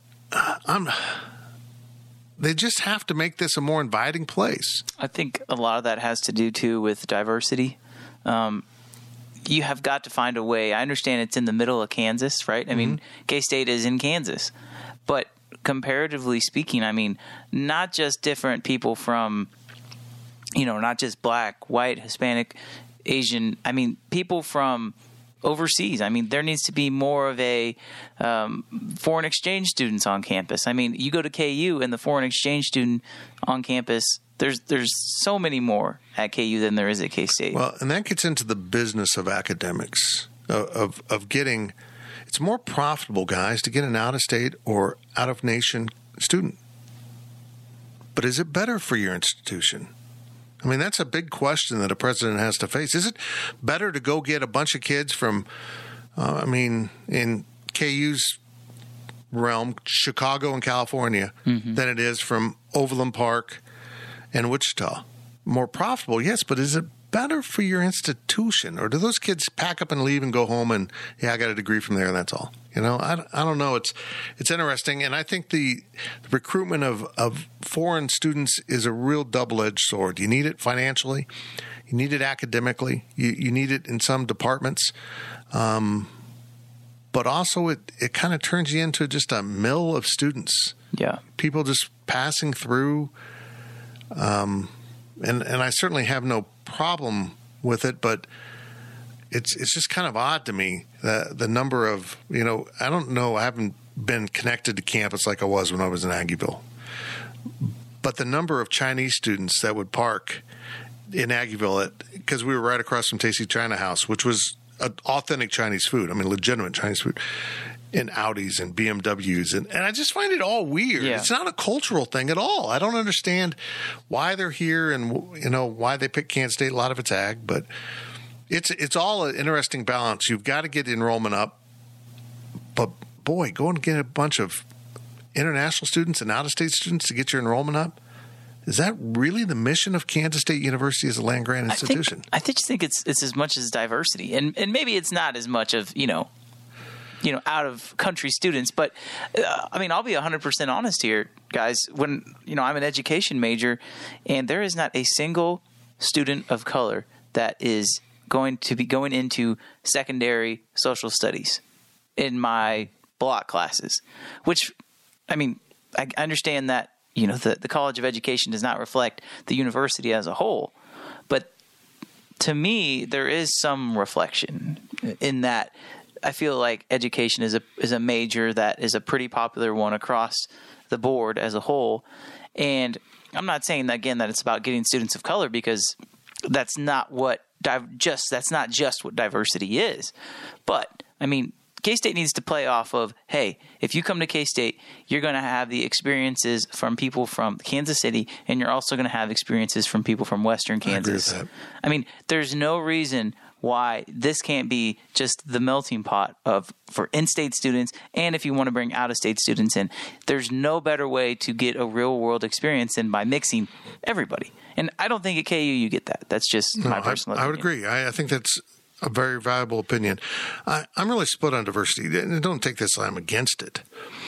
they just have to make this a more inviting place. I think a lot of that has to do, too, with diversity. You have got to find a way. I understand it's in the middle of Kansas, right? I mean, K-State is in Kansas. But comparatively speaking, I mean, not just different people from, not just black, white, Hispanic, Asian. I mean, people from overseas. I mean, there needs to be more of a foreign exchange students on campus. I mean, you go to KU and the foreign exchange student on campus, there's so many more at KU than there is at K-State. Well, and that gets into the business of academics, of getting – it's more profitable, guys, to get an out-of-state or out-of-nation student. But is it better for your institution? I mean, that's a big question that a president has to face. Is it better to go get a bunch of kids from, in KU's realm, Chicago and California, than it is from Overland Park and Wichita? More profitable, yes, but is it better for your institution? Or do those kids pack up and leave and go home and, I got a degree from there and that's all? I don't know. It's interesting. And I think the recruitment of foreign students is a real double-edged sword. You need it financially. You need it academically. You need it in some departments. But also it kind of turns you into just a mill of students. Yeah. People just passing through. And I certainly have no problem with it, but it's just kind of odd to me that the number of, I don't know, I haven't been connected to campus like I was when I was in Aggieville, but the number of Chinese students that would park in Aggieville because we were right across from Tasty China House, which was authentic Chinese food. I mean, legitimate Chinese food. In Audis and BMWs. And I just find it all weird. Yeah. It's not a cultural thing at all. I don't understand why they're here and, why they pick Kansas State. A lot of it's ag, but it's all an interesting balance. You've got to get enrollment up. But, boy, go and get a bunch of international students and out-of-state students to get your enrollment up. Is that really the mission of Kansas State University as a land-grant institution? I just think it's as much as diversity. And maybe it's not as much of, out of country students. But I'll be 100% honest here, guys. When, I'm an education major and there is not a single student of color that is going to be going into secondary social studies in my block classes, which, I understand that, the College of Education does not reflect the university as a whole. But to me, there is some reflection in that. I feel like education is a major that is a pretty popular one across the board as a whole. And I'm not saying that, again, that it's about getting students of color, because that's not just what diversity is. But K-State needs to play off of, hey, if you come to K-State, you're going to have the experiences from people from Kansas City, and you're also going to have experiences from people from Western Kansas. I agree with that. There's no reason why this can't be just the melting pot for in-state students, and if you want to bring out-of-state students in. There's no better way to get a real-world experience than by mixing everybody. And I don't think at KU you get that. That's just my personal opinion. I would agree. I think that's a very valuable opinion. I'm really split on diversity. Don't take this, I'm against it.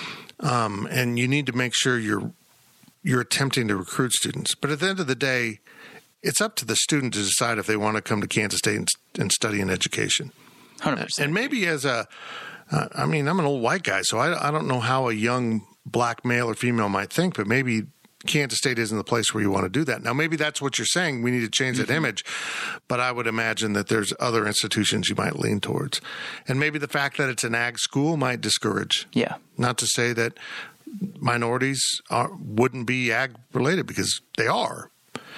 And you need to make sure you're attempting to recruit students. But at the end of the day, it's up to the student to decide if they want to come to Kansas State and study in education. 100%. And maybe I'm an old white guy, so I don't know how a young black male or female might think, but maybe Kansas State isn't the place where you want to do that. Now, maybe that's what you're saying. We need to change that image. But I would imagine that there's other institutions you might lean towards. And maybe the fact that it's an ag school might discourage. Yeah. Not to say that minorities wouldn't be ag related, because they are.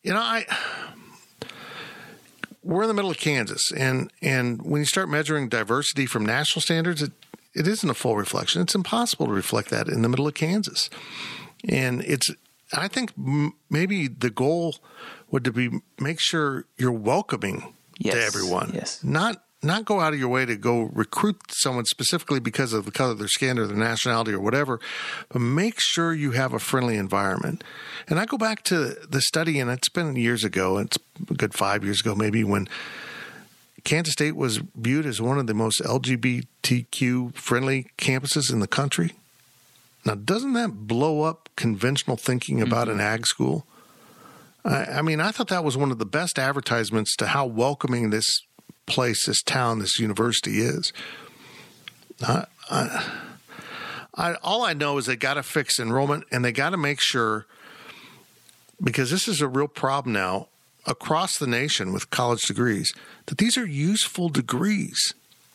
we're in the middle of Kansas, and when you start measuring diversity from national standards, it isn't a full reflection. It's impossible to reflect that in the middle of Kansas. And I think maybe the goal would be make sure you're welcoming to everyone. Yes. Not go out of your way to go recruit someone specifically because of the color of their skin or their nationality or whatever, but make sure you have a friendly environment. And I go back to the study, and it's been years ago, it's a good 5 years ago maybe, when Kansas State was viewed as one of the most LGBTQ-friendly campuses in the country. Now, doesn't that blow up conventional thinking about an ag school? I mean, I thought that was one of the best advertisements to how welcoming this place, this town, this university is. All I know is they got to fix enrollment, and they got to make sure, because this is a real problem now across the nation with college degrees, that these are useful degrees.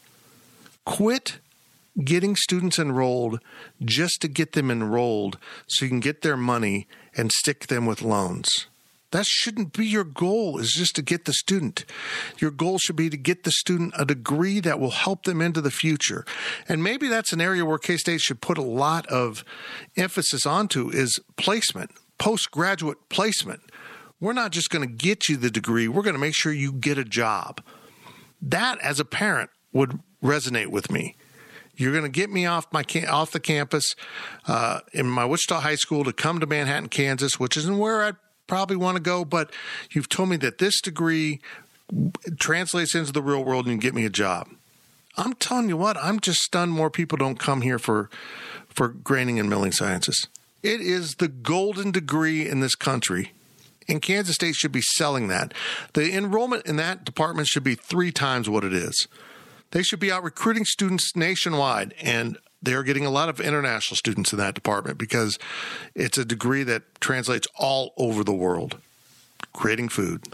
Quit getting students enrolled just to get them enrolled so you can get their money and stick them with loans. That shouldn't be your goal, is just to get the student. Your goal should be to get the student a degree that will help them into the future. And maybe that's an area where K-State should put a lot of emphasis onto, is placement, postgraduate placement. We're not just going to get you the degree. We're going to make sure you get a job. That, as a parent, would resonate with me. You're going to get me off the campus in my Wichita High School to come to Manhattan, Kansas, which isn't where I probably want to go, but you've told me that this degree translates into the real world and you can get me a job. I'm telling you what, I'm just stunned more people don't come here for graining and milling sciences. It is the golden degree in this country, and Kansas State should be selling that. The enrollment in that department should be 3 times what it is. They should be out recruiting students nationwide, and they're getting a lot of international students in that department because it's a degree that translates all over the world, creating food.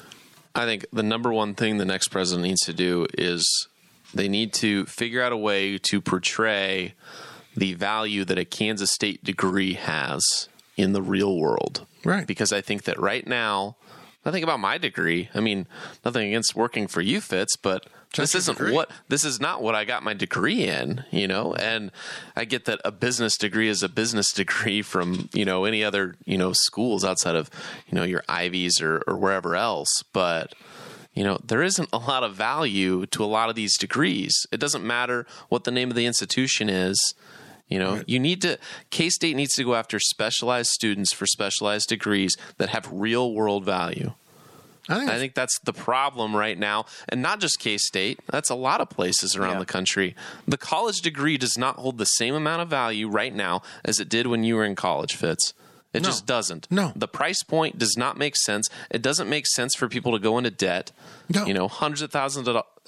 I think the number one thing the next president needs to do is they need to figure out a way to portray the value that a Kansas State degree has in the real world. Right. Because I think that right now, I think about my degree. I mean, nothing against working for you, Fitz, but this is not what I got my degree in, and I get that a business degree is a business degree from, any other, schools outside of, your Ivies or wherever else. But, there isn't a lot of value to a lot of these degrees. It doesn't matter what the name of the institution is. Right. K-State needs to go after specialized students for specialized degrees that have real world value. I think that's the problem right now. And not just K-State. That's a lot of places around the country. The college degree does not hold the same amount of value right now as it did when you were in college, Fitz. It just doesn't. No. The price point does not make sense. It doesn't make sense for people to go into debt. No. Hundreds of thousands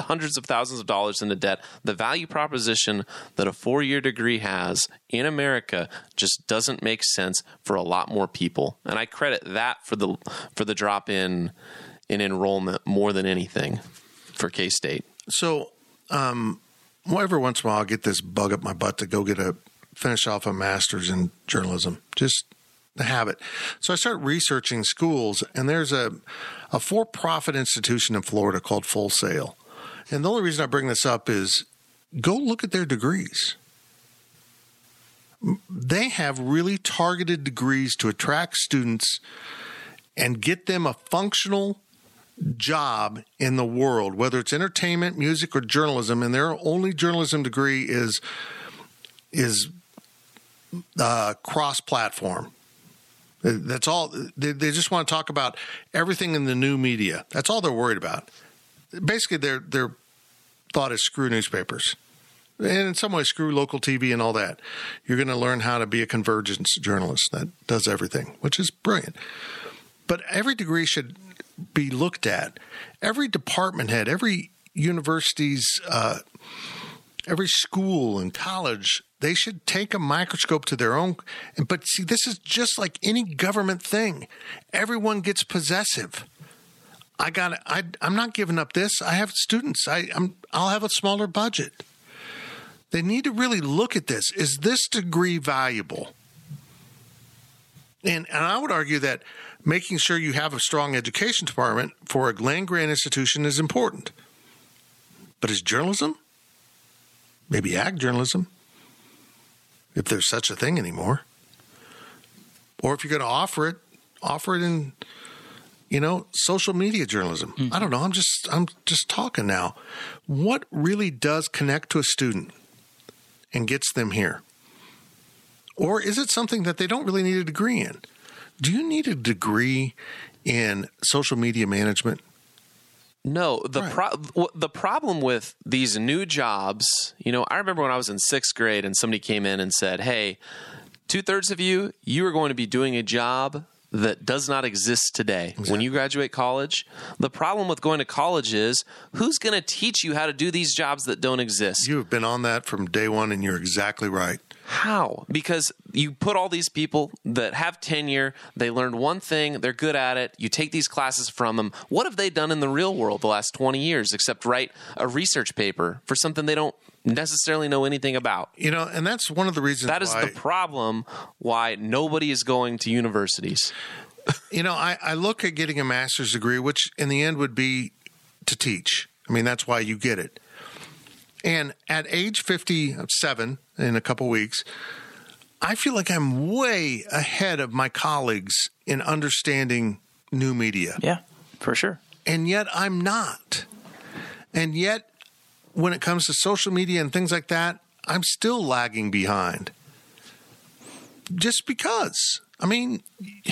of dollars into debt. The value proposition that a 4-year degree has in America just doesn't make sense for a lot more people. And I credit that for the drop in enrollment more than anything for K-State. So, every once in a while I'll get this bug up my butt to go finish off a master's in journalism. Just the habit. So I start researching schools, and there's a for-profit institution in Florida called Full Sail. And the only reason I bring this up is go look at their degrees. They have really targeted degrees to attract students and get them a functional job in the world, whether it's entertainment, music, or journalism. And their only journalism degree is cross-platform. That's all. They just want to talk about everything in the new media. That's all they're worried about. Basically, their thought is screw newspapers. And in some ways, screw local TV and all that. You're going to learn how to be a convergence journalist that does everything, which is brilliant. But every degree should be looked at. Every department head, every university's, every school and college, they should take a microscope to their own. But see, this is just like any government thing. Everyone gets possessive. I'm not giving up this. I have students. I'll have a smaller budget. They need to really look at this. Is this degree valuable? And I would argue that Making sure you have a strong education department for a land-grant institution is important. But is journalism, maybe ag journalism, if there's such a thing anymore, or if you're going to offer it in, social media journalism. I don't know. I'm just talking now. What really does connect to a student and gets them here? Or is it something that they don't really need a degree in? Do you need a degree in social media management? No, the problem with these new jobs, I remember when I was in 6th grade and somebody came in and said, hey, 2/3 of you are going to be doing a job that does not exist today. Exactly. When you graduate college, the problem with going to college is who's going to teach you how to do these jobs that don't exist? You have been on that from day one, and you're exactly right. How? Because you put all these people that have tenure, they learned one thing, they're good at it, you take these classes from them. What have they done in the real world the last 20 years except write a research paper for something they don't necessarily know anything about? And that's one of the reasons that is the problem why nobody is going to universities. I look at getting a master's degree, which in the end would be to teach. I mean, that's why you get it. And at age 57, in a couple weeks, I feel like I'm way ahead of my colleagues in understanding new media. Yeah, for sure. And yet I'm not. And yet, when it comes to social media and things like that, I'm still lagging behind. Just because. I mean,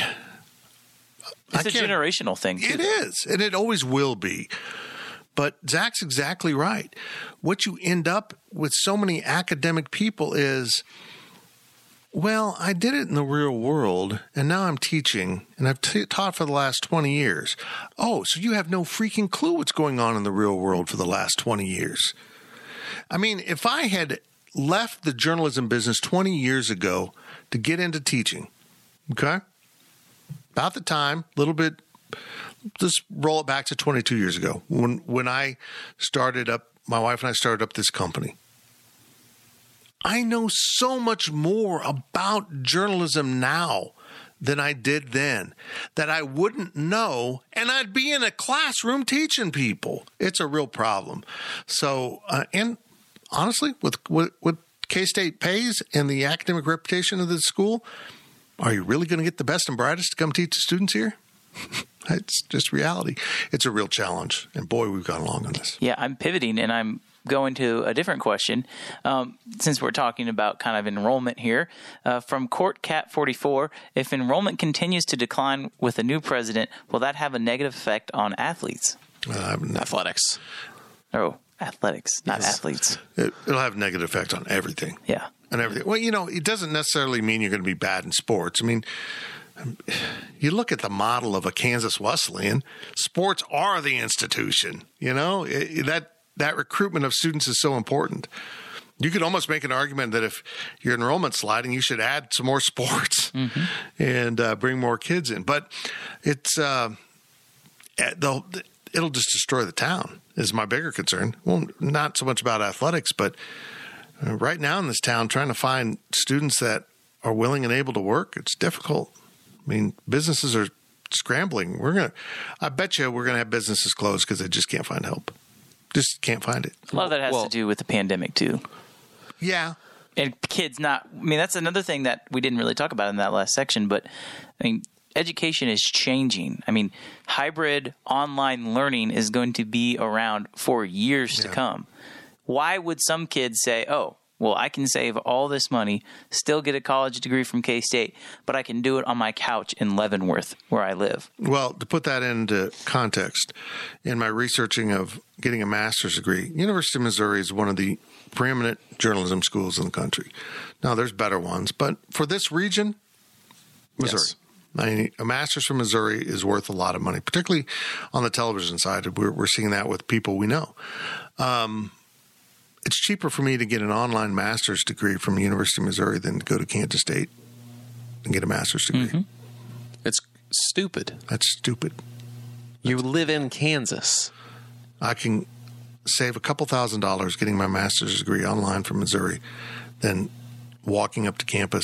it's a generational thing, too. It is, and it always will be. But Zach's exactly right. What you end up with so many academic people is, well, I did it in the real world, and now I'm teaching, and I've taught for the last 20 years. Oh, so you have no freaking clue what's going on in the real world for the last 20 years. I mean, if I had left the journalism business 20 years ago to get into teaching, okay, about the time, a little bit, just roll it back to 22 years ago when I started up, my wife and I started up this company. I know so much more about journalism now than I did then that I wouldn't know, and I'd be in a classroom teaching people. It's a real problem. So, and honestly, with what K-State pays and the academic reputation of the school, are you really going to get the best and brightest to come teach the students here? It's just reality. It's a real challenge. And boy, we've gone along on this. Yeah, I'm pivoting and I'm going to a different question. Since we're talking about kind of enrollment here, from Court Cat 44, if enrollment continues to decline with a new president, will that have a negative effect on athletes? Athletics. Oh, athletics, not athletes. It'll have a negative effect on everything. Yeah. And everything. Well, it doesn't necessarily mean you're going to be bad in sports. I mean, you look at the model of a Kansas Wesleyan, sports are the institution. That recruitment of students is so important. You could almost make an argument that if your enrollment's sliding, you should add some more sports and bring more kids in. But it's it'll just destroy the town is my bigger concern. Well, not so much about athletics, but right now in this town, trying to find students that are willing and able to work, it's difficult. I mean, businesses are scrambling. I bet you we're going to have businesses closed because they just can't find help. Just can't find it. A lot of that has to do with the pandemic, too. Yeah. And kids that's another thing that we didn't really talk about in that last section, but education is changing. Hybrid online learning is going to be around for years to come. Why would some kids say, oh, well, I can save all this money, still get a college degree from K-State, but I can do it on my couch in Leavenworth where I live? Well, to put that into context, in my researching of getting a master's degree, University of Missouri is one of the preeminent journalism schools in the country. Now, there's better ones, but for this region, Missouri. Yes. A master's from Missouri is worth a lot of money, particularly on the television side. We're seeing that with people we know. It's cheaper for me to get an online master's degree from the University of Missouri than to go to Kansas State and get a master's degree. Mm-hmm. It's stupid. That's stupid. You live in Kansas. I can save a couple $1,000s getting my master's degree online from Missouri than walking up to campus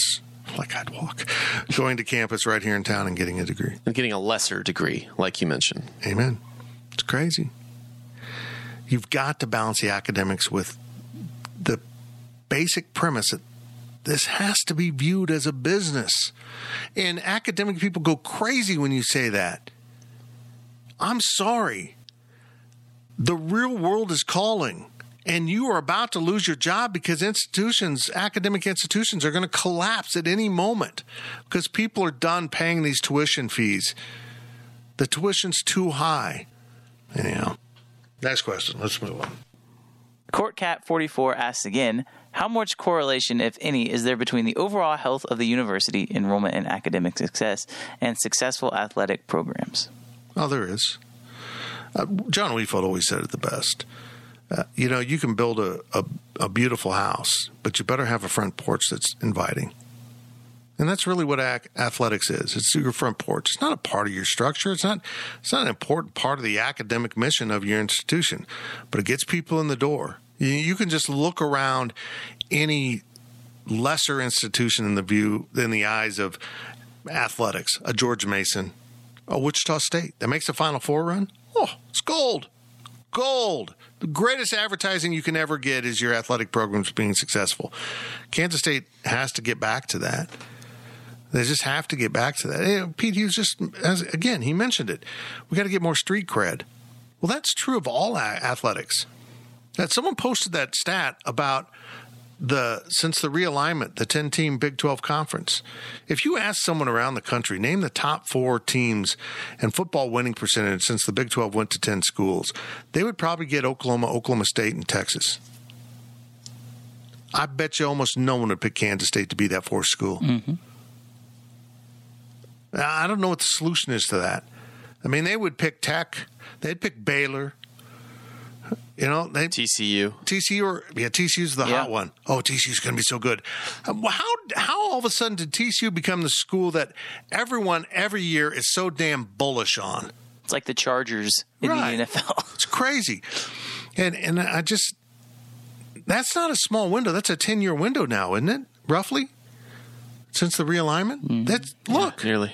like I'd walk. Going to campus right here in town and getting a degree. And getting a lesser degree, like you mentioned. Amen. It's crazy. You've got to balance the academics with the basic premise that this has to be viewed as a business. And academic people go crazy when you say that. I'm sorry. The real world is calling, and you are about to lose your job because academic institutions are going to collapse at any moment because people are done paying these tuition fees. The tuition's too high. Anyhow, next question. Let's move on. CourtCat44 asks again, how much correlation, if any, is there between the overall health of the university, enrollment and academic success, and successful athletic programs? Oh, there is. John Weefeld always said it the best. You can build a beautiful house, but you better have a front porch that's inviting. And that's really what athletics is. It's your front porch. It's not a part of your structure. It's not an important part of the academic mission of your institution, but it gets people in the door. You can just look around any lesser institution in the eyes of athletics, a George Mason, a Wichita State that makes a Final Four run. Oh, it's gold. Gold. The greatest advertising you can ever get is your athletic programs being successful. Kansas State has to get back to that. They just have to get back to that. Pete Hughes again, he mentioned it. We got to get more street cred. Well, that's true of all athletics. That someone posted that stat about since the realignment, the 10-team Big 12 conference. If you ask someone around the country, name the top 4 teams and football winning percentage since the Big 12 went to 10 schools, they would probably get Oklahoma State, and Texas. I bet you almost no one would pick Kansas State to be that 4th school. Mm-hmm. I don't know what the solution is to that. I mean, they would pick Tech. They'd pick Baylor. TCU. TCU's the hot one. Oh, TCU's going to be so good. How all of a sudden did TCU become the school that everyone every year is so damn bullish on? It's like the Chargers in the NFL. It's crazy. And I just, that's not a small window. That's a 10-year window now, isn't it? Roughly? Since the realignment? Mm-hmm. Look. Nearly.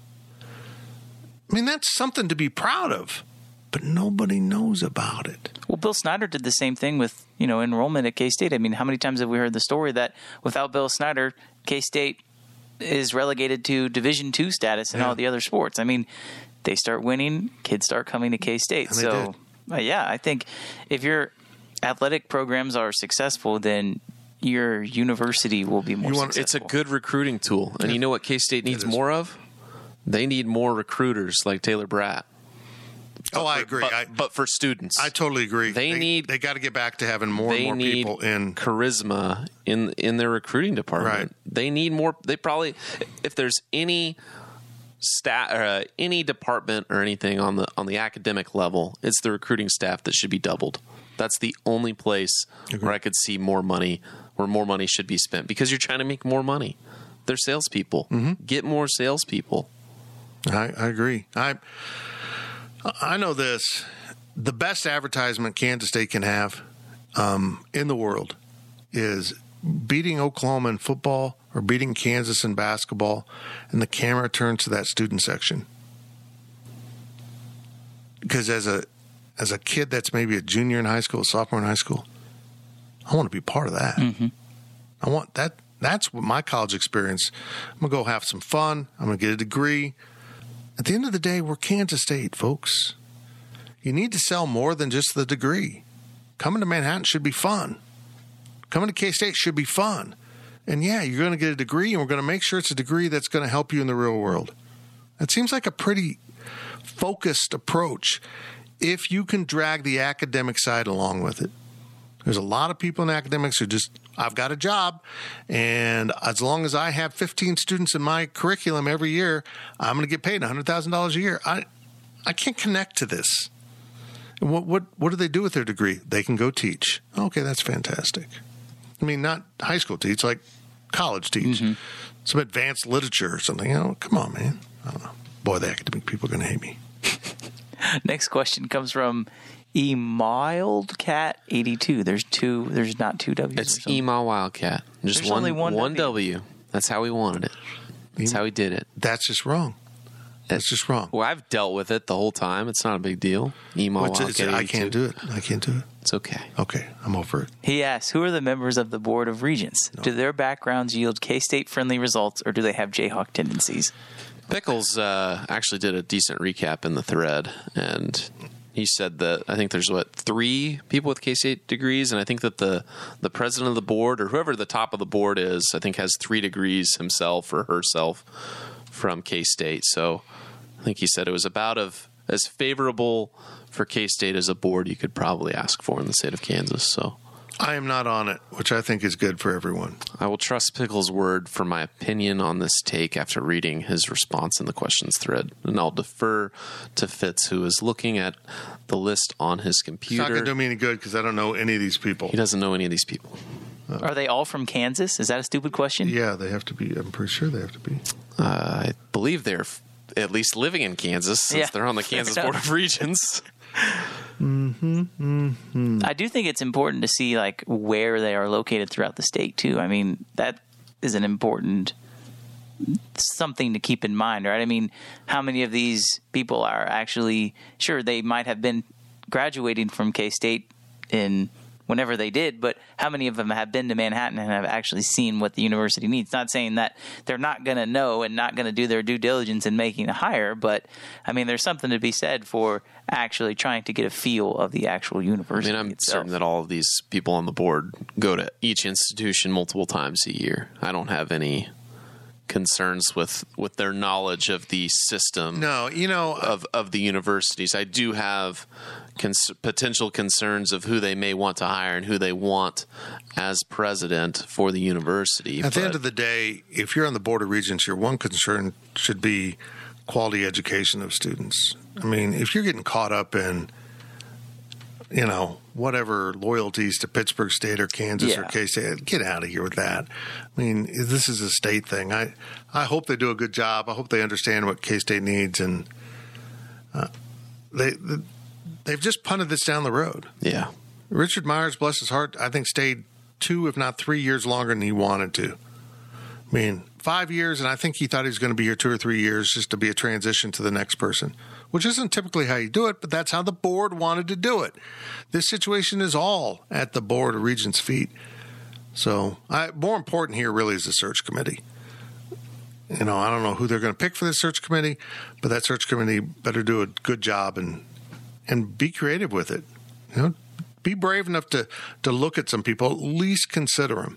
I mean, that's something to be proud of. But nobody knows about it. Well, Bill Snyder did the same thing with, enrollment at K-State. I mean, how many times have we heard the story that without Bill Snyder, K-State is relegated to Division II status in all the other sports? I mean, they start winning, kids start coming to K-State. So, I think if your athletic programs are successful, then your university will be more successful. It's a good recruiting tool. And you know what K-State needs more of? They need more recruiters like Taylor Bratt. I agree. But for students, I totally agree. They got to get back to having more and more people in charisma in their recruiting department. Right. They need more. They probably, if there's any any department or anything on the academic level, it's the recruiting staff that should be doubled. That's the only place where I could see more money, where more money should be spent, because you're trying to make more money. They're salespeople. Mm-hmm. Get more salespeople. I agree. I know this. The best advertisement Kansas State can have in the world is beating Oklahoma in football or beating Kansas in basketball, and the camera turns to that student section. Because as a kid that's maybe a junior in high school, a sophomore in high school, I want to be part of that. Mm-hmm. I want that. That's what my college experience. I'm going to go have some fun. I'm going to get a degree. At the end of the day, we're Kansas State, folks. You need to sell more than just the degree. Coming to Manhattan should be fun. Coming to K-State should be fun. And you're going to get a degree, and we're going to make sure it's a degree that's going to help you in the real world. That seems like a pretty focused approach if you can drag the academic side along with it. There's a lot of people in academics who I've got a job, and as long as I have 15 students in my curriculum every year, I'm going to get paid $100,000 a year. I can't connect to this. And what do they do with their degree? They can go teach. Okay, that's fantastic. I mean, not high school teach, like college teach. Mm-hmm. Some advanced literature or something. Come on, man. I don't know. Boy, the academic people are going to hate me. Next question comes from Wildcat82. There's not two W's. It's Ema Wildcat. Just There's only one W. That's how he wanted it. That's how he did it. That's just wrong. That's just wrong. Well, I've dealt with it the whole time. It's not a big deal. I can't do it. I can't do it. It's okay. Okay, I'm over it. He asks, who are the members of the Board of Regents? No. Do their backgrounds yield K-State friendly results, or do they have Jayhawk tendencies? Pickles actually did a decent recap in the thread, and he said that I think there's 3 people with K-State degrees, and I think that the president of the board, or whoever the top of the board is, I think has 3 degrees himself or herself from K-State. So I think he said it was about as favorable for K-State as a board you could probably ask for in the state of Kansas. So I am not on it, which I think is good for everyone. I will trust Pickles' word for my opinion on this take after reading his response in the questions thread. And I'll defer to Fitz, who is looking at the list on his computer. It's not going to do me any good because I don't know any of these people. He doesn't know any of these people. Are they all from Kansas? Is that a stupid question? Yeah, they have to be. I'm pretty sure they have to be. I believe they're at least living in Kansas since they're on the Kansas Board of Regents. I do think it's important to see like where they are located throughout the state too. I mean, that is an important something to keep in mind, right? I mean, how many of these people are actually sure they might have been graduating from K-State in whenever they did, but how many of them have been to Manhattan and have actually seen what the university needs? Not saying that they're not going to know and not going to do their due diligence in making a hire, but I mean, there's something to be said for actually trying to get a feel of the actual university. I mean, I'm itself. certain that all of these people on the board go to each institution multiple times a year. I don't have any concerns with their knowledge of the system. No, of the universities. I do have potential concerns of who they may want to hire and who they want as president for the university. At the end of the day, if you're on the Board of Regents, your one concern should be quality education of students. I mean, if you're getting caught up in, whatever loyalties to Pittsburgh State or Kansas or K-State, get out of here with that. I mean, this is a state thing. I hope they do a good job. I hope they understand what K-State needs, and they've just punted this down the road. Yeah. Richard Myers, bless his heart, I think stayed 2, if not 3 years longer than he wanted to. I mean, 5 years, and I think he thought he was going to be here 2 or 3 years just to be a transition to the next person, which isn't typically how you do it, but that's how the board wanted to do it. This situation is all at the Board of Regents' feet. So more important here really is the search committee. I don't know who they're going to pick for the search committee, but that search committee better do a good job and be creative with it. Be brave enough to look at some people, at least consider them.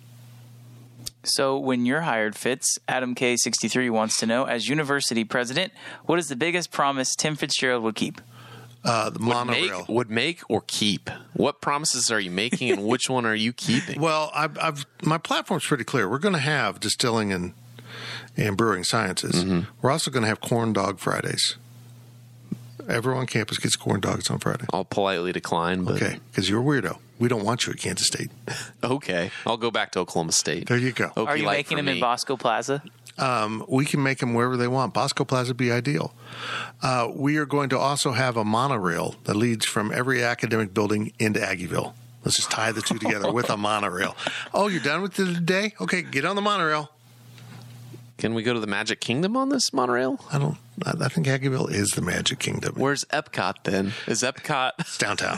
So when you're hired, Fitz, Adam K63 wants to know, as university president, what is the biggest promise Tim Fitzgerald would keep? The monorail. Would make or keep? What promises are you making and which one are you keeping? Well, my platform's pretty clear. We're going to have distilling and brewing sciences. Mm-hmm. We're also going to have corn dog Fridays. Everyone on campus gets corn dogs on Friday. I'll politely decline. But... Okay, because you're a weirdo. We don't want you at Kansas State. Okay. I'll go back to Oklahoma State. There you go. Okie Are you making them in Bosco Plaza? We can make them wherever they want. Bosco Plaza would be ideal. We are going to also have a monorail that leads from every academic building into Aggieville. Let's just tie the two together with a monorail. Oh, you're done with it today? Okay, get on the monorail. Can we go to the Magic Kingdom on this monorail? I think Aggieville is the Magic Kingdom. Where's Epcot then? Is Epcot? It's downtown.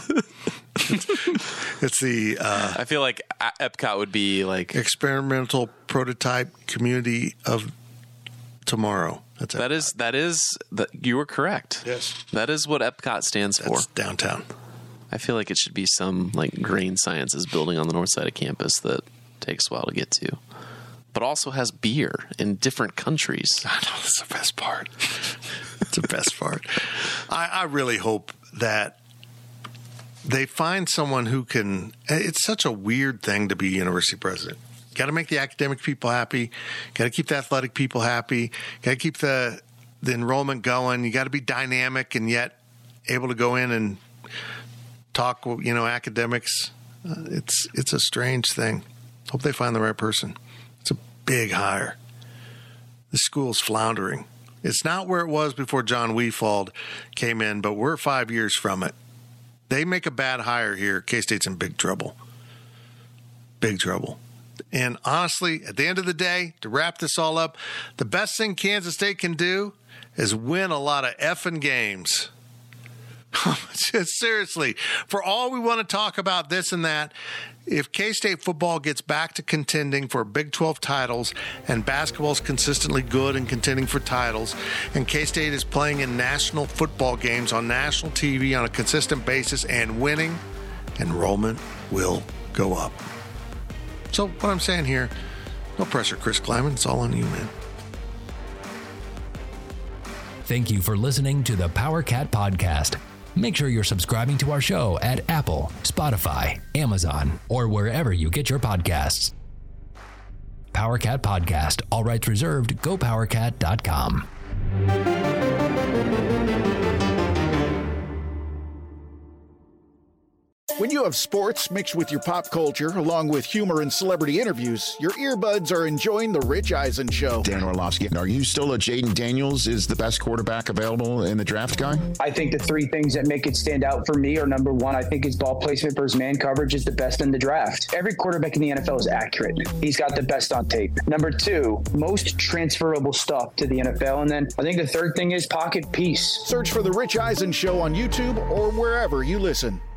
It's the... I feel like Epcot would be like... Experimental Prototype Community of Tomorrow. That is you were correct. Yes. That is what Epcot stands for. That's downtown. I feel like it should be some like grain sciences building on the north side of campus that takes a while to get to. But also has beer in different countries. I know, that's the best part. It's the best part. I really hope that they find someone who can. It's such a weird thing to be university president. Got to make the academic people happy. Got to keep the athletic people happy. Got to keep the enrollment going. You got to be dynamic and yet able to go in and talk, academics. It's a strange thing. Hope they find the right person. It's a big hire. The school's floundering. It's not where it was before John Weefald came in, but we're 5 years from it. They make a bad hire here, K-State's in big trouble. Big trouble. And honestly, at the end of the day, to wrap this all up, the best thing Kansas State can do is win a lot of effing games. Seriously, for all we want to talk about this and that, if K-State football gets back to contending for Big 12 titles and basketball is consistently good and contending for titles, and K-State is playing in national football games on national TV on a consistent basis and winning, enrollment will go up. So what I'm saying here, no pressure, Chris Kleiman. It's all on you, man. Thank you for listening to the PowerCat Podcast. Make sure you're subscribing to our show at Apple, Spotify, Amazon, or wherever you get your podcasts. PowerCat Podcast, all rights reserved, gopowercat.com. When you have sports mixed with your pop culture, along with humor and celebrity interviews, your earbuds are enjoying The Rich Eisen Show. Dan Orlovsky, are you still a Jaden Daniels is the best quarterback available in the draft guy? I think the three things that make it stand out for me are, number one, I think his ball placement versus man coverage is the best in the draft. Every quarterback in the NFL is accurate. He's got the best on tape. Number two, most transferable stuff to the NFL. And then I think the third thing is pocket peace. Search for The Rich Eisen Show on YouTube or wherever you listen.